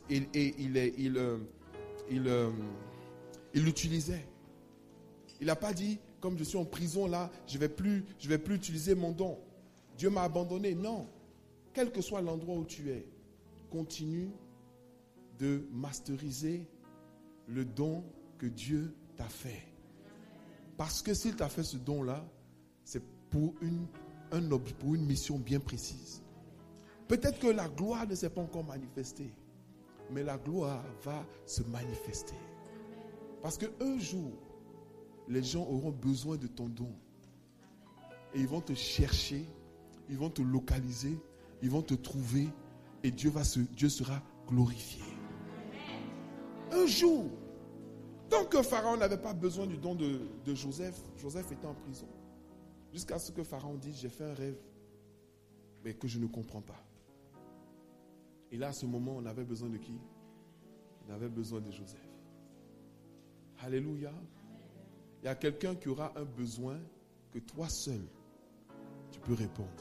S1: l'utilisait. Il n'a pas dit, comme je suis en prison là, je vais plus utiliser mon don. Dieu m'a abandonné. Non. Quel que soit l'endroit où tu es, continue de masteriser le don que Dieu t'a fait. Parce que s'il t'a fait ce don-là, c'est pour une mission bien précise. Peut-être que la gloire ne s'est pas encore manifestée, mais la gloire va se manifester. Parce qu'un jour, les gens auront besoin de ton don. Et ils vont te chercher, ils vont te localiser, ils vont te trouver, et Dieu sera glorifié. Un jour, tant que Pharaon n'avait pas besoin du don de Joseph, Joseph était en prison. Jusqu'à ce que Pharaon dise, j'ai fait un rêve, mais que je ne comprends pas. Et là, à ce moment, on avait besoin de qui? On avait besoin de Joseph. Alléluia. Il y a quelqu'un qui aura un besoin que toi seul, tu peux répondre.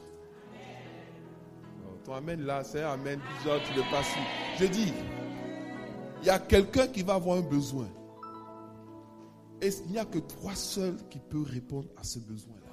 S1: Ton amen là, c'est un amen, genre tu le passes. Je dis, il y a quelqu'un qui va avoir un besoin. Et il n'y a que toi seul qui peux répondre à ce besoin-là.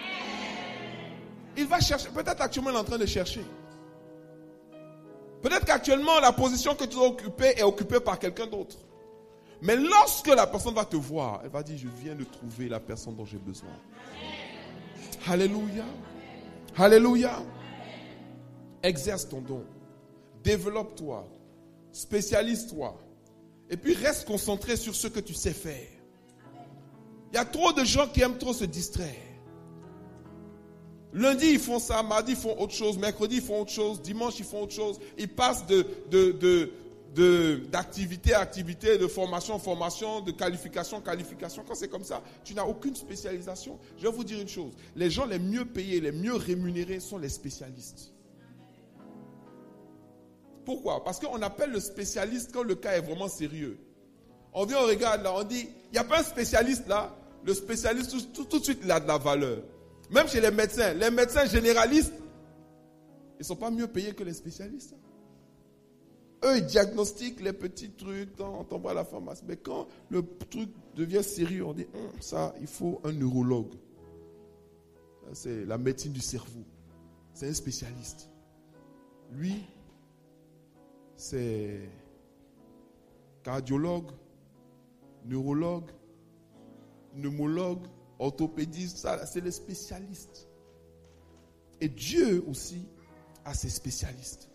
S1: Il va chercher, peut-être actuellement il est en train de chercher. Peut-être qu'actuellement la position que tu dois occuper est occupée par quelqu'un d'autre. Mais lorsque la personne va te voir, elle va dire, je viens de trouver la personne dont j'ai besoin. Alléluia. Alléluia. Exerce ton don. Développe-toi. Spécialise-toi. Et puis reste concentré sur ce que tu sais faire. Il y a trop de gens qui aiment trop se distraire. Lundi, ils font ça, mardi, ils font autre chose, mercredi, ils font autre chose, dimanche, ils font autre chose. Ils passent d'activité à activité, de formation en formation, de qualification en qualification. Quand c'est comme ça, tu n'as aucune spécialisation. Je vais vous dire une chose. Les gens les mieux payés, les mieux rémunérés sont les spécialistes. Pourquoi? Parce qu'on appelle le spécialiste quand le cas est vraiment sérieux. On vient, on regarde là, on dit, il n'y a pas un spécialiste là. Le spécialiste, tout de suite, il a de la valeur. Même chez les médecins généralistes, ils ne sont pas mieux payés que les spécialistes. Eux, ils diagnostiquent les petits trucs, on t'envoie à la pharmacie. Mais quand le truc devient sérieux, on dit, ça, il faut un neurologue. C'est la médecine du cerveau. C'est un spécialiste. Lui, c'est cardiologue, neurologue, pneumologue, orthopédiste, ça, c'est les spécialistes. Et Dieu aussi a ses spécialistes.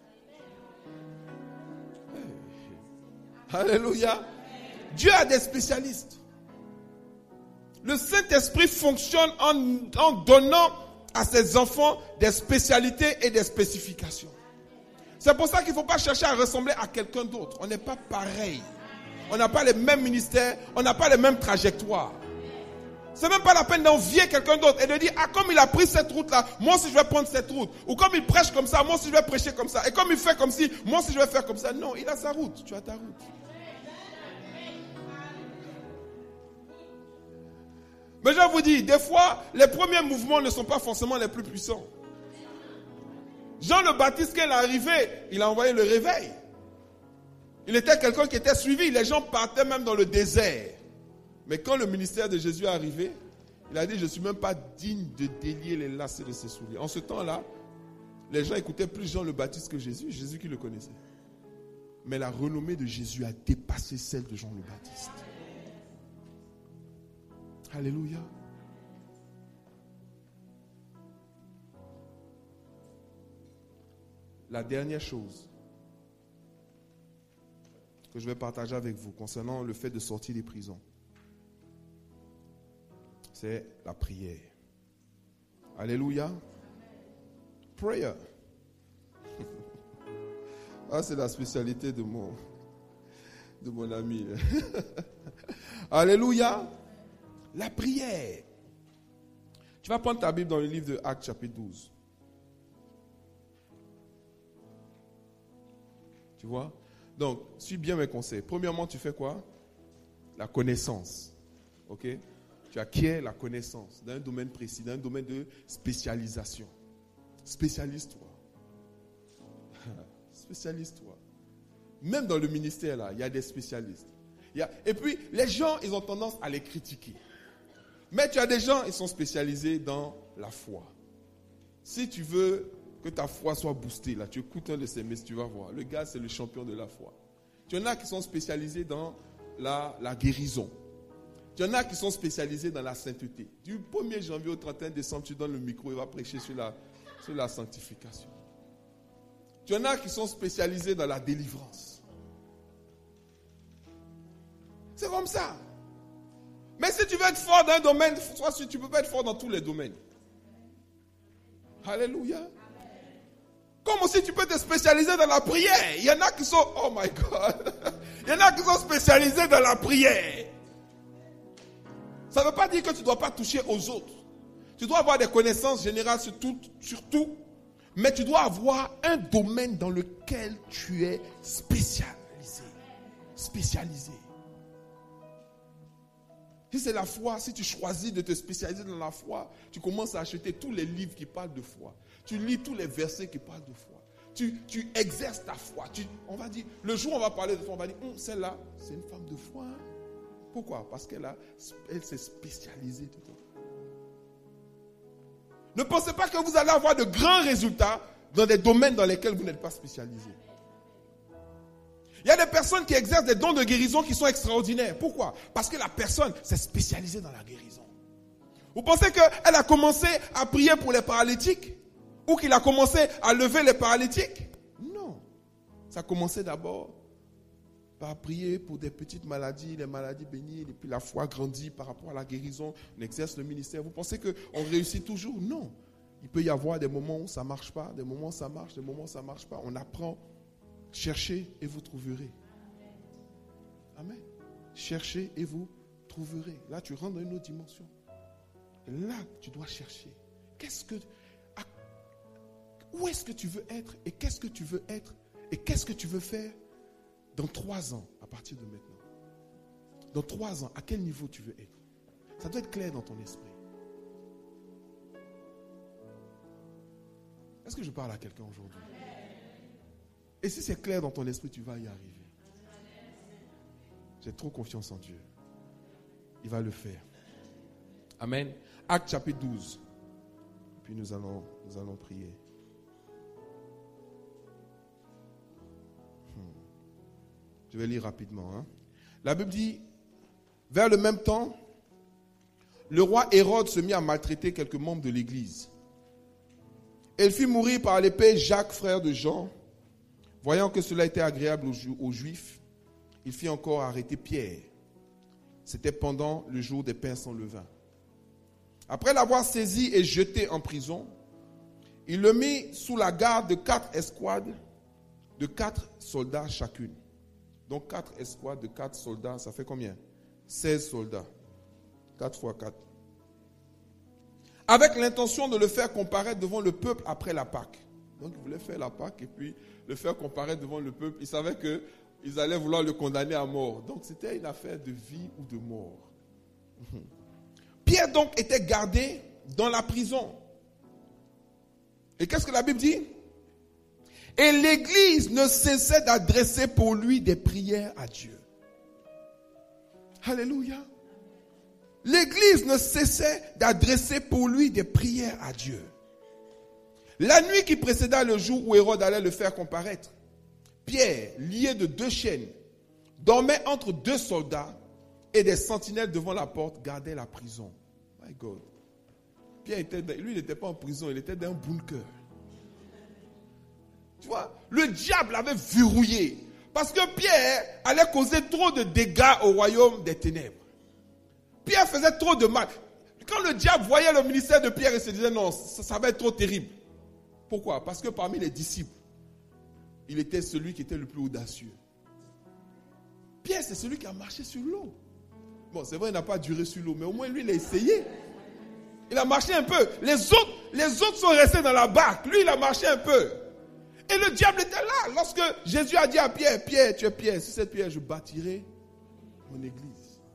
S1: Alléluia. Dieu a des spécialistes. Le Saint-Esprit fonctionne en donnant à ses enfants des spécialités et des spécifications. C'est pour ça qu'il ne faut pas chercher à ressembler à quelqu'un d'autre. On n'est pas pareil. On n'a pas les mêmes ministères, on n'a pas les mêmes trajectoires. C'est même pas la peine d'envier quelqu'un d'autre et de dire, ah, comme il a pris cette route-là, moi aussi je vais prendre cette route. Ou comme il prêche comme ça, moi aussi je vais prêcher comme ça. Et comme il fait comme ci, moi aussi je vais faire comme ça. Non, il a sa route, tu as ta route. Mais je vous dis, des fois, les premiers mouvements ne sont pas forcément les plus puissants. Jean le Baptiste, quand il est arrivé, il a envoyé le réveil. Il était quelqu'un qui était suivi. Les gens partaient même dans le désert. Mais quand le ministère de Jésus est arrivé, il a dit, je ne suis même pas digne de délier les lacets de ses souliers. En ce temps-là, les gens écoutaient plus Jean le Baptiste que Jésus. Jésus qui le connaissait. Mais la renommée de Jésus a dépassé celle de Jean le Baptiste. Alléluia. La dernière chose que je vais partager avec vous concernant le fait de sortir des prisons, c'est la prière. Alléluia. Prayer. Ah, c'est la spécialité de mon ami. Alléluia. La prière. Tu vas prendre ta Bible dans le livre de Actes chapitre 12. Tu vois? Donc, suis bien mes conseils. Premièrement, tu fais quoi? La connaissance. Ok? Tu acquiers la connaissance d'un domaine précis, d'un domaine de spécialisation. Spécialise-toi. Spécialise-toi. Même dans le ministère, là, il y a des spécialistes. Et puis, les gens, ils ont tendance à les critiquer. Mais tu as des gens, ils sont spécialisés dans la foi. Si tu veux que ta foi soit boostée, là, tu écoutes un de ces messages, tu vas voir. Le gars, c'est le champion de la foi. Tu en as qui sont spécialisés dans la guérison. Tu en as qui sont spécialisés dans la sainteté. Du 1er janvier au 31 décembre, tu donnes le micro, il va prêcher sur la sanctification. Tu en as qui sont spécialisés dans la délivrance. C'est comme ça. Mais si tu veux être fort dans un domaine, tu ne peux pas être fort dans tous les domaines. Alléluia. Comme aussi tu peux te spécialiser dans la prière. Il y en a qui sont, oh my God, il y en a qui sont spécialisés dans la prière. Ça ne veut pas dire que tu ne dois pas toucher aux autres. Tu dois avoir des connaissances générales sur tout, mais tu dois avoir un domaine dans lequel tu es spécialisé. Spécialisé. Si c'est la foi, si tu choisis de te spécialiser dans la foi, tu commences à acheter tous les livres qui parlent de foi. Tu lis tous les versets qui parlent de foi. Tu exerces ta foi. On va dire, le jour où on va parler de foi, on va dire, celle-là, c'est une femme de foi. Hein? Pourquoi? Parce qu'elle s'est spécialisée dedans. Ne pensez pas que vous allez avoir de grands résultats dans des domaines dans lesquels vous n'êtes pas spécialisé. Il y a des personnes qui exercent des dons de guérison qui sont extraordinaires. Pourquoi? Parce que la personne s'est spécialisée dans la guérison. Vous pensez qu'elle a commencé à prier pour les paralytiques? Ou qu'il a commencé à lever les paralytiques? Non. Ça a commencé d'abord par prier pour des petites maladies, les maladies bénignes, et puis la foi grandit par rapport à la guérison. On exerce le ministère. Vous pensez qu'on réussit toujours? Non. Il peut y avoir des moments où ça ne marche pas, des moments où ça marche, des moments où ça ne marche pas. On apprend. Cherchez et vous trouverez. Amen. Cherchez et vous trouverez. Là, tu rentres dans une autre dimension. Là, tu dois chercher. Où est-ce que tu veux être et qu'est-ce que tu veux être et qu'est-ce que tu veux faire dans 3 ans à partir de maintenant? Dans 3 ans, à quel niveau tu veux être? Ça doit être clair dans ton esprit. Est-ce que je parle à quelqu'un aujourd'hui? Et si c'est clair dans ton esprit, tu vas y arriver. J'ai trop confiance en Dieu. Il va le faire. Amen. Actes chapitre 12. Puis nous allons prier. Je vais lire rapidement. La Bible dit, vers le même temps, le roi Hérode se mit à maltraiter quelques membres de l'église. Et il fit mourir par l'épée Jacques, frère de Jean. Voyant que cela était agréable aux Juifs, il fit encore arrêter Pierre. C'était pendant le jour des pains sans levain. Après l'avoir saisi et jeté en prison, il le mit sous la garde de 4 escouades de 4 soldats chacune. Donc 4 escouades de 4 soldats, ça fait combien? 16 soldats. 4 fois 4. Avec l'intention de le faire comparaître devant le peuple après la Pâque. Donc il voulait faire la Pâque et puis le faire comparaître devant le peuple. Il savait qu'ils allaient vouloir le condamner à mort. Donc c'était une affaire de vie ou de mort. Pierre donc était gardé dans la prison. Et qu'est-ce que la Bible dit? Et l'église ne cessait d'adresser pour lui des prières à Dieu. Alléluia. L'église ne cessait d'adresser pour lui des prières à Dieu. La nuit qui précéda le jour où Hérode allait le faire comparaître, Pierre, lié de 2 chaînes, dormait entre 2 soldats et des sentinelles devant la porte gardaient la prison. My God. Pierre lui, il n'était pas en prison, il était dans un bunker. Tu vois, le diable l'avait verrouillé parce que Pierre allait causer trop de dégâts au royaume des ténèbres. Pierre faisait trop de mal. Quand le diable voyait le ministère de Pierre, il se disait non, ça va être trop terrible. Pourquoi? Parce que parmi les disciples, il était celui qui était le plus audacieux. Pierre, c'est celui qui a marché sur l'eau. Bon, c'est vrai, il n'a pas duré sur l'eau, mais au moins lui, il a essayé. Il a marché un peu. Les autres sont restés dans la barque. Lui, il a marché un peu. Et le diable était là. Lorsque Jésus a dit à Pierre, Pierre, tu es Pierre. Sur cette pierre, je bâtirai mon église.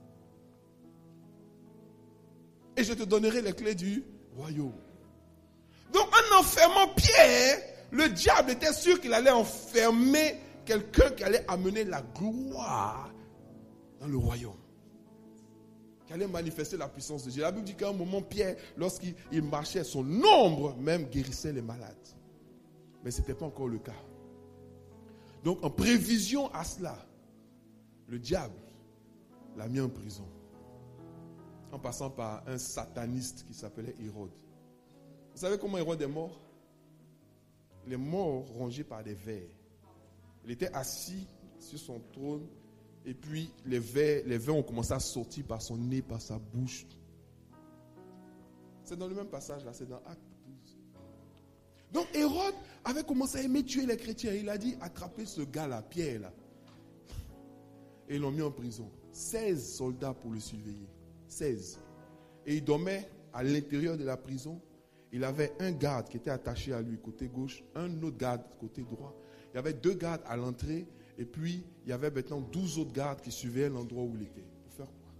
S1: Et je te donnerai les clés du royaume. Donc, en enfermant Pierre, le diable était sûr qu'il allait enfermer quelqu'un qui allait amener la gloire dans le royaume. Qui allait manifester la puissance de Dieu. La Bible dit qu'à un moment, Pierre, lorsqu'il marchait, son ombre même guérissait les malades. Mais ce n'était pas encore le cas. Donc, en prévision à cela, le diable l'a mis en prison. En passant par un sataniste qui s'appelait Hérode. Vous savez comment Hérode est mort? Il est mort rongé par des vers. Il était assis sur son trône et puis les vers ont commencé à sortir par son nez, par sa bouche. C'est dans le même passage là, c'est dans Acte 12. Donc Hérode avait commencé à aimer tuer les chrétiens. Il a dit attrapez ce gars-là, Pierre là. Et ils l'ont mis en prison. 16 soldats pour le surveiller. 16. Et il dormait à l'intérieur de la prison. Il avait un garde qui était attaché à lui côté gauche, un autre garde côté droit. Il y avait 2 gardes à l'entrée et puis il y avait maintenant 12 autres gardes qui surveillaient l'endroit où il était. Pour faire quoi?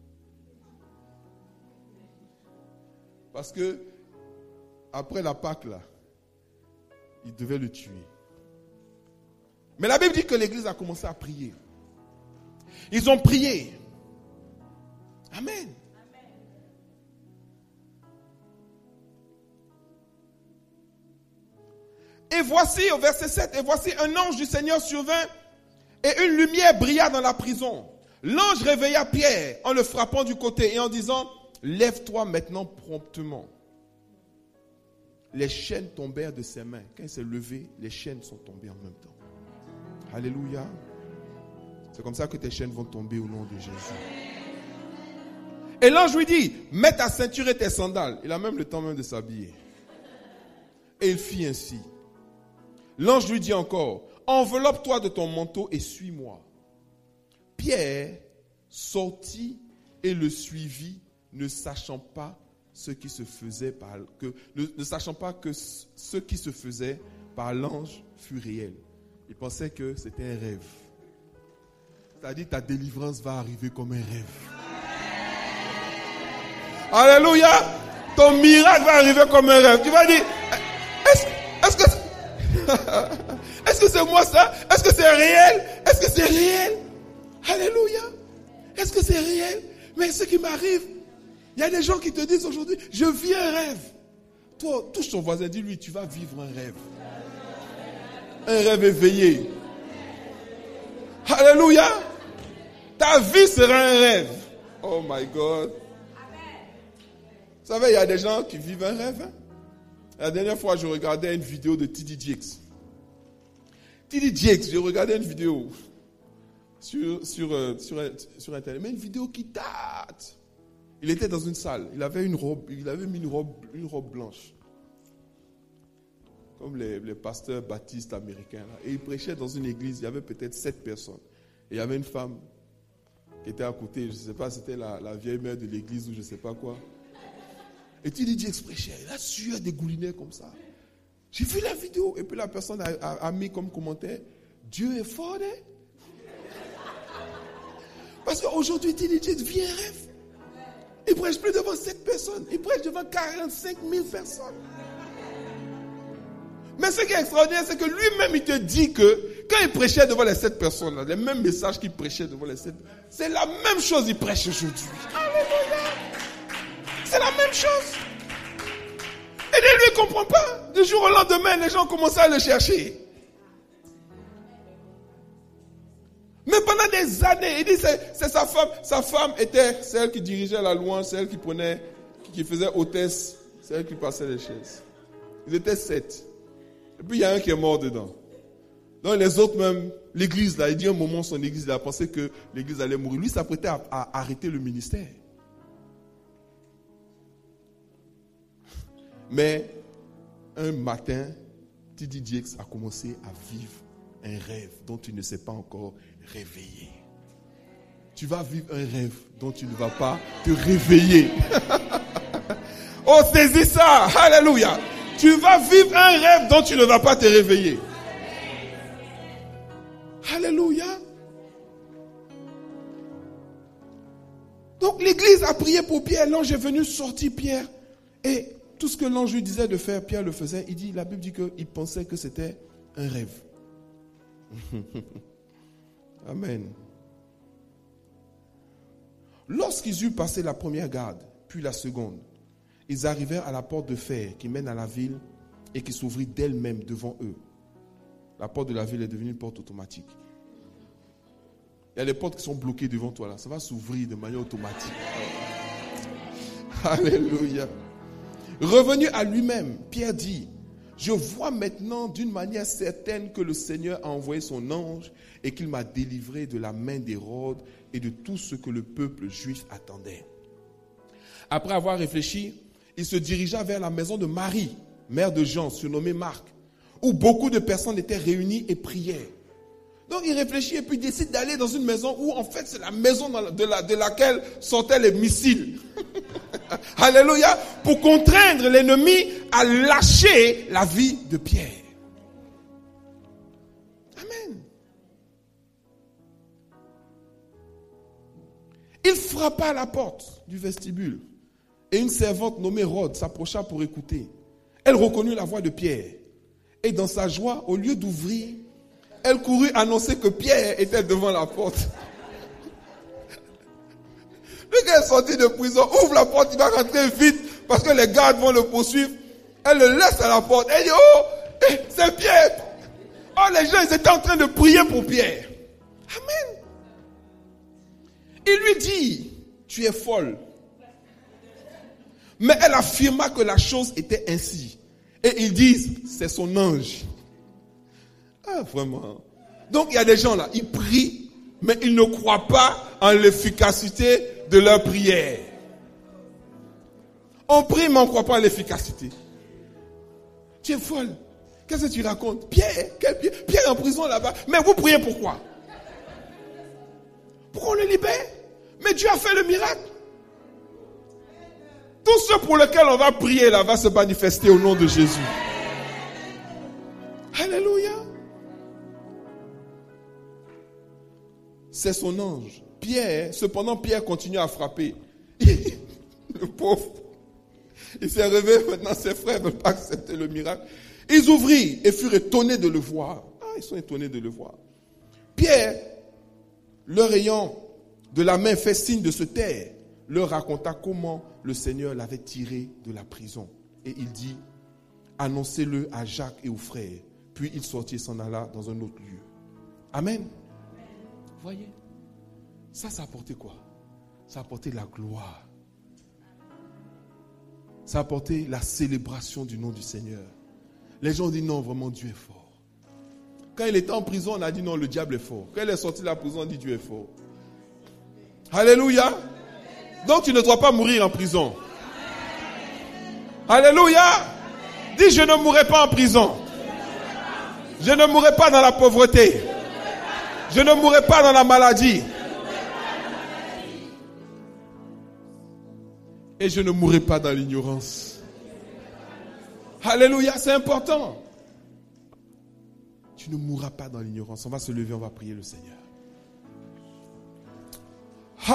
S1: Parce que après la Pâque là, il devait le tuer. Mais la Bible dit que l'église a commencé à prier. Ils ont prié. Amen. Et voici, au verset 7, et voici un ange du Seigneur survint et une lumière brilla dans la prison. L'ange réveilla Pierre en le frappant du côté et en disant, lève-toi maintenant promptement. Les chaînes tombèrent de ses mains. Quand il s'est levé, les chaînes sont tombées en même temps. Alléluia. C'est comme ça que tes chaînes vont tomber au nom de Jésus. Et l'ange lui dit, mets ta ceinture et tes sandales. Il a même le temps même de s'habiller. Et il fit ainsi. L'ange lui dit encore, enveloppe-toi de ton manteau et suis-moi. Pierre sortit et le suivit, ne sachant pas ce qui se faisait ne sachant pas que ce qui se faisait par l'ange fut réel. Il pensait que c'était un rêve. C'est-à-dire ta délivrance va arriver comme un rêve. Alléluia! Ton miracle va arriver comme un rêve. Tu vas dire, est-ce que c'est moi ça? Est-ce que c'est réel? Est-ce que c'est réel? Alléluia! Est-ce que c'est réel? Mais ce qui m'arrive, il y a des gens qui te disent aujourd'hui, je vis un rêve. Toi, touche ton voisin, dis-lui, tu vas vivre un rêve. Un rêve éveillé. Alléluia! Ta vie sera un rêve. Oh my God. Vous savez, il y a des gens qui vivent un rêve. Hein? La dernière fois, je regardais une vidéo de T.D. Jakes. T.D. Jakes, je regardais une vidéo sur Internet. Mais une vidéo qui date. Il était dans une salle. Il avait mis une robe blanche. Comme les pasteurs baptistes américains. Là. Et il prêchait dans une église. Il y avait peut-être 7 personnes. Et il y avait une femme qui était à côté. Je ne sais pas, c'était la vieille mère de l'église ou je ne sais pas quoi. Et tu dis prêchait. La sueur dégoulinait comme ça. J'ai vu la vidéo. Et puis la personne a mis comme commentaire, Dieu est fort, hein? Parce qu'aujourd'hui, T.D. Jakes vit un rêve. Il prêche plus devant 7 personnes. Il prêche devant 45 000 personnes. Mais Mais ce qui est extraordinaire, c'est que lui-même, il te dit que quand il prêchait devant les 7 personnes, là, les mêmes messages qu'il prêchait devant les 7, c'est la même chose qu'il prêche aujourd'hui. Alléluia. C'est la même chose. Et lui, il ne comprend pas. Du jour au lendemain, les gens commençaient à le chercher. Mais pendant des années, il dit c'est sa femme. Sa femme était celle qui dirigeait la louange, celle qui faisait hôtesse, celle qui passait les chaises. Ils étaient 7. Et puis il y a un qui est mort dedans. Donc les autres même, l'église là, il dit un moment son église, il a pensé que l'église allait mourir. Lui s'apprêtait à arrêter le ministère. Mais un matin, T.D. Jakes a commencé à vivre un rêve dont tu ne sais pas encore réveiller. Tu vas vivre un rêve dont tu ne vas pas te réveiller. Oh, saisis ça. Alléluia. Tu vas vivre un rêve dont tu ne vas pas te réveiller. Alléluia. Donc l'église a prié pour Pierre. L'ange est venu sortir Pierre. Et tout ce que l'ange lui disait de faire, Pierre le faisait. La Bible dit qu'il pensait que c'était un rêve. Amen. Lorsqu'ils eurent passé la première garde, puis la seconde, ils arrivèrent à la porte de fer qui mène à la ville et qui s'ouvrit d'elle-même devant eux. La porte de la ville est devenue une porte automatique. Il y a des portes qui sont bloquées devant toi là. Ça va s'ouvrir de manière automatique. Alléluia. Revenu à lui-même, Pierre dit, je vois maintenant d'une manière certaine que le Seigneur a envoyé son ange et qu'il m'a délivré de la main d'Hérode et de tout ce que le peuple juif attendait. Après avoir réfléchi, il se dirigea vers la maison de Marie, mère de Jean, surnommée Marc, où beaucoup de personnes étaient réunies et priaient. Donc il réfléchit et puis il décide d'aller dans une maison où en fait c'est la maison de laquelle sortaient les missiles. Alléluia. Pour contraindre l'ennemi à lâcher la vie de Pierre. Amen. Il frappa à la porte du vestibule et une servante nommée Rhodes s'approcha pour écouter. Elle reconnut la voix de Pierre et dans sa joie, au lieu d'ouvrir, elle courut annoncer que Pierre était devant la porte. Le gars est sorti de prison, ouvre la porte, il va rentrer vite parce que les gardes vont le poursuivre. Elle le laisse à la porte. Elle dit, oh, c'est Pierre. Oh, les gens, ils étaient en train de prier pour Pierre. Amen. Il lui dit, tu es folle. Mais elle affirma que la chose était ainsi. Et ils disent, c'est son ange. Ah, vraiment. Donc, il y a des gens là, ils prient, mais ils ne croient pas en l'efficacité de leur prière. On prie, mais on ne croit pas en l'efficacité. Tu es folle. Qu'est-ce que tu racontes? Pierre, quel Pierre? Pierre est en prison là-bas. Mais vous priez pourquoi? Pour qu'on le libère? Mais Dieu a fait le miracle. Tout ce pour lequel on va prier là va se manifester au nom de Jésus. Alléluia. C'est son ange. Cependant, Pierre continue à frapper. Le pauvre. Il s'est réveillé, maintenant ses frères ne veulent pas accepter le miracle. Ils ouvrirent et furent étonnés de le voir. Ah, ils sont étonnés de le voir. Pierre, leur ayant de la main fait signe de se taire, leur raconta comment le Seigneur l'avait tiré de la prison. Et il dit, annoncez-le à Jacques et aux frères. Puis il sortit et s'en alla dans un autre lieu. Amen. Voyez, ça a apporté quoi? Ça a apporté la gloire. Ça a apporté la célébration du nom du Seigneur. Les gens ont dit non, vraiment Dieu est fort. Quand il était en prison, on a dit non, le diable est fort. Quand il est sorti de la prison, on dit Dieu est fort. Alléluia. Donc tu ne dois pas mourir en prison. Alléluia. Dis, je ne mourrai pas en prison. Je ne mourrai pas dans la pauvreté. Je ne mourrai pas dans la maladie. Et je ne mourrai pas dans l'ignorance. Alléluia, c'est important. Tu ne mourras pas dans l'ignorance. On va se lever, on va prier le Seigneur.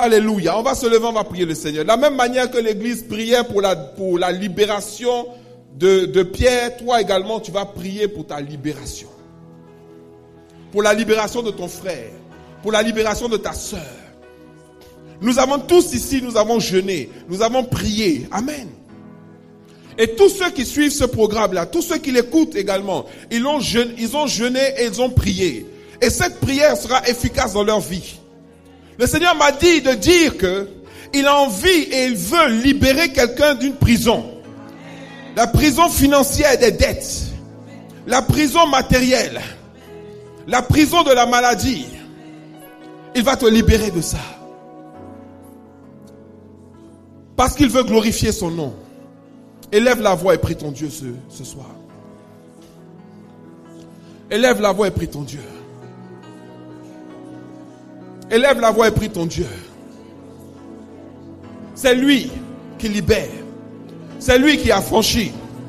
S1: Alléluia, on va se lever, on va prier le Seigneur. De la même manière que l'Église priait pour la libération de Pierre, toi également, tu vas prier pour ta libération. Pour la libération de ton frère. Pour la libération de ta sœur. Nous avons tous ici, nous avons jeûné. Nous avons prié. Amen. Et tous ceux qui suivent ce programme-là, tous ceux qui l'écoutent également, ils ont jeûné et ils ont prié. Et cette prière sera efficace dans leur vie. Le Seigneur m'a dit de dire que il a envie et il veut libérer quelqu'un d'une prison. La prison financière des dettes. La prison matérielle. La prison de la maladie. Il va te libérer de ça. Parce qu'il veut glorifier son nom. Élève la voix et prie ton Dieu ce soir. Élève la voix et prie ton Dieu. Élève la voix et prie ton Dieu. C'est lui qui libère. C'est lui qui a franchi.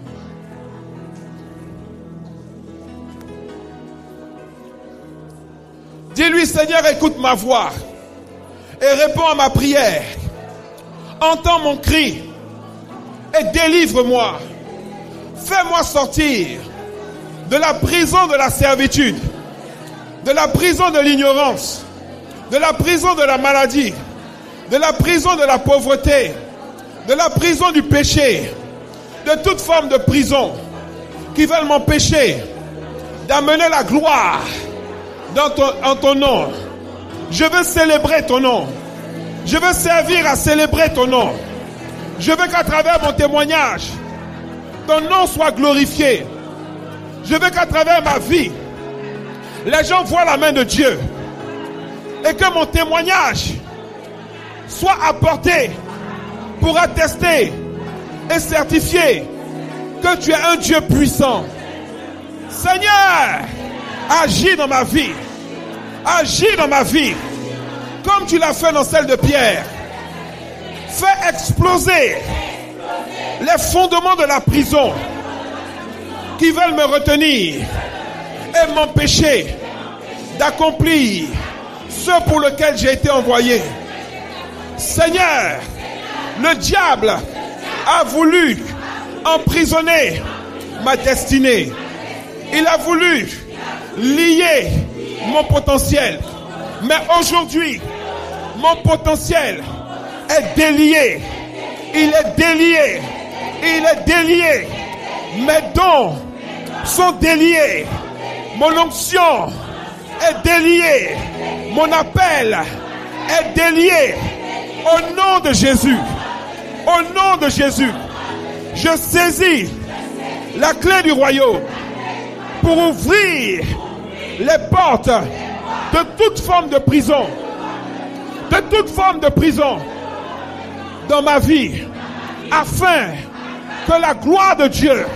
S1: Dis-lui, Seigneur, écoute ma voix et réponds à ma prière. Entends mon cri et délivre-moi. Fais-moi sortir de la prison de la servitude, de la prison de l'ignorance, de la prison de la maladie, de la prison de la pauvreté, de la prison du péché, de toute forme de prison qui veulent m'empêcher d'amener la gloire en ton nom. Je veux célébrer ton nom. Je veux servir à célébrer ton nom. Je veux qu'à travers mon témoignage, ton nom soit glorifié. Je veux qu'à travers ma vie, les gens voient la main de Dieu. Et que mon témoignage soit apporté pour attester et certifier que tu es un Dieu puissant. Seigneur, agis dans ma vie. Agis dans ma vie. Comme tu l'as fait dans celle de Pierre. Fais exploser les fondements de la prison qui veulent me retenir et m'empêcher d'accomplir ce pour lequel j'ai été envoyé. Seigneur, le diable a voulu emprisonner ma destinée. Il a voulu lier mon potentiel. Mais aujourd'hui, mon potentiel est délié. Il est délié. Il est délié. Mes dons sont déliés. Mon onction est déliée. Mon appel est délié. Au nom de Jésus. Au nom de Jésus. Je saisis la clé du royaume pour ouvrir les portes de toute forme de prison. De toute forme de prison dans ma vie, afin que la gloire de Dieu,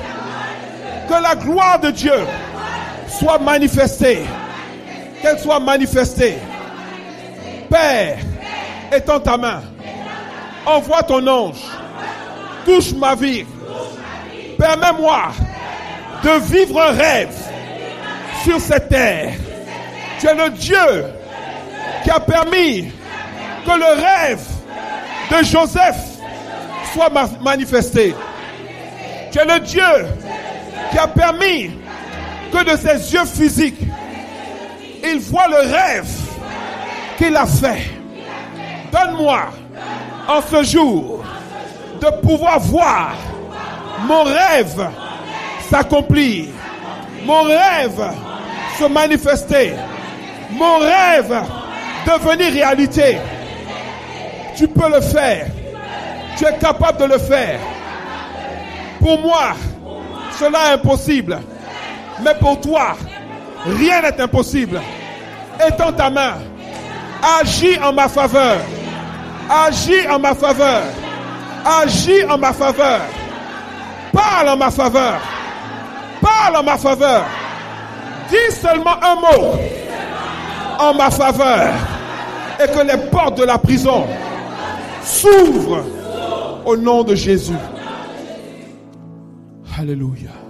S1: soit manifestée. Qu'elle soit manifestée. Père, étends ta main. Envoie ton ange. Touche ma vie. Permets-moi de vivre un rêve sur cette terre. Tu es le Dieu qui a permis que le rêve de Joseph soit manifesté. Tu es le Dieu qui a permis que de ses yeux physiques, il voit le rêve qu'il a fait. Donne-moi en ce jour de pouvoir voir mon rêve s'accomplir, mon rêve se manifester, mon rêve devenir réalité. Tu peux le faire. Tu es capable de le faire. Pour moi, cela est impossible. Mais pour toi, rien n'est impossible. Étends ta main. Agis en ma faveur. Agis en ma faveur. Agis en ma faveur. Parle en ma faveur. Parle en ma faveur. Dis seulement un mot en ma faveur. Et que les portes de la prison s'ouvrent au nom de Jésus. Alléluia.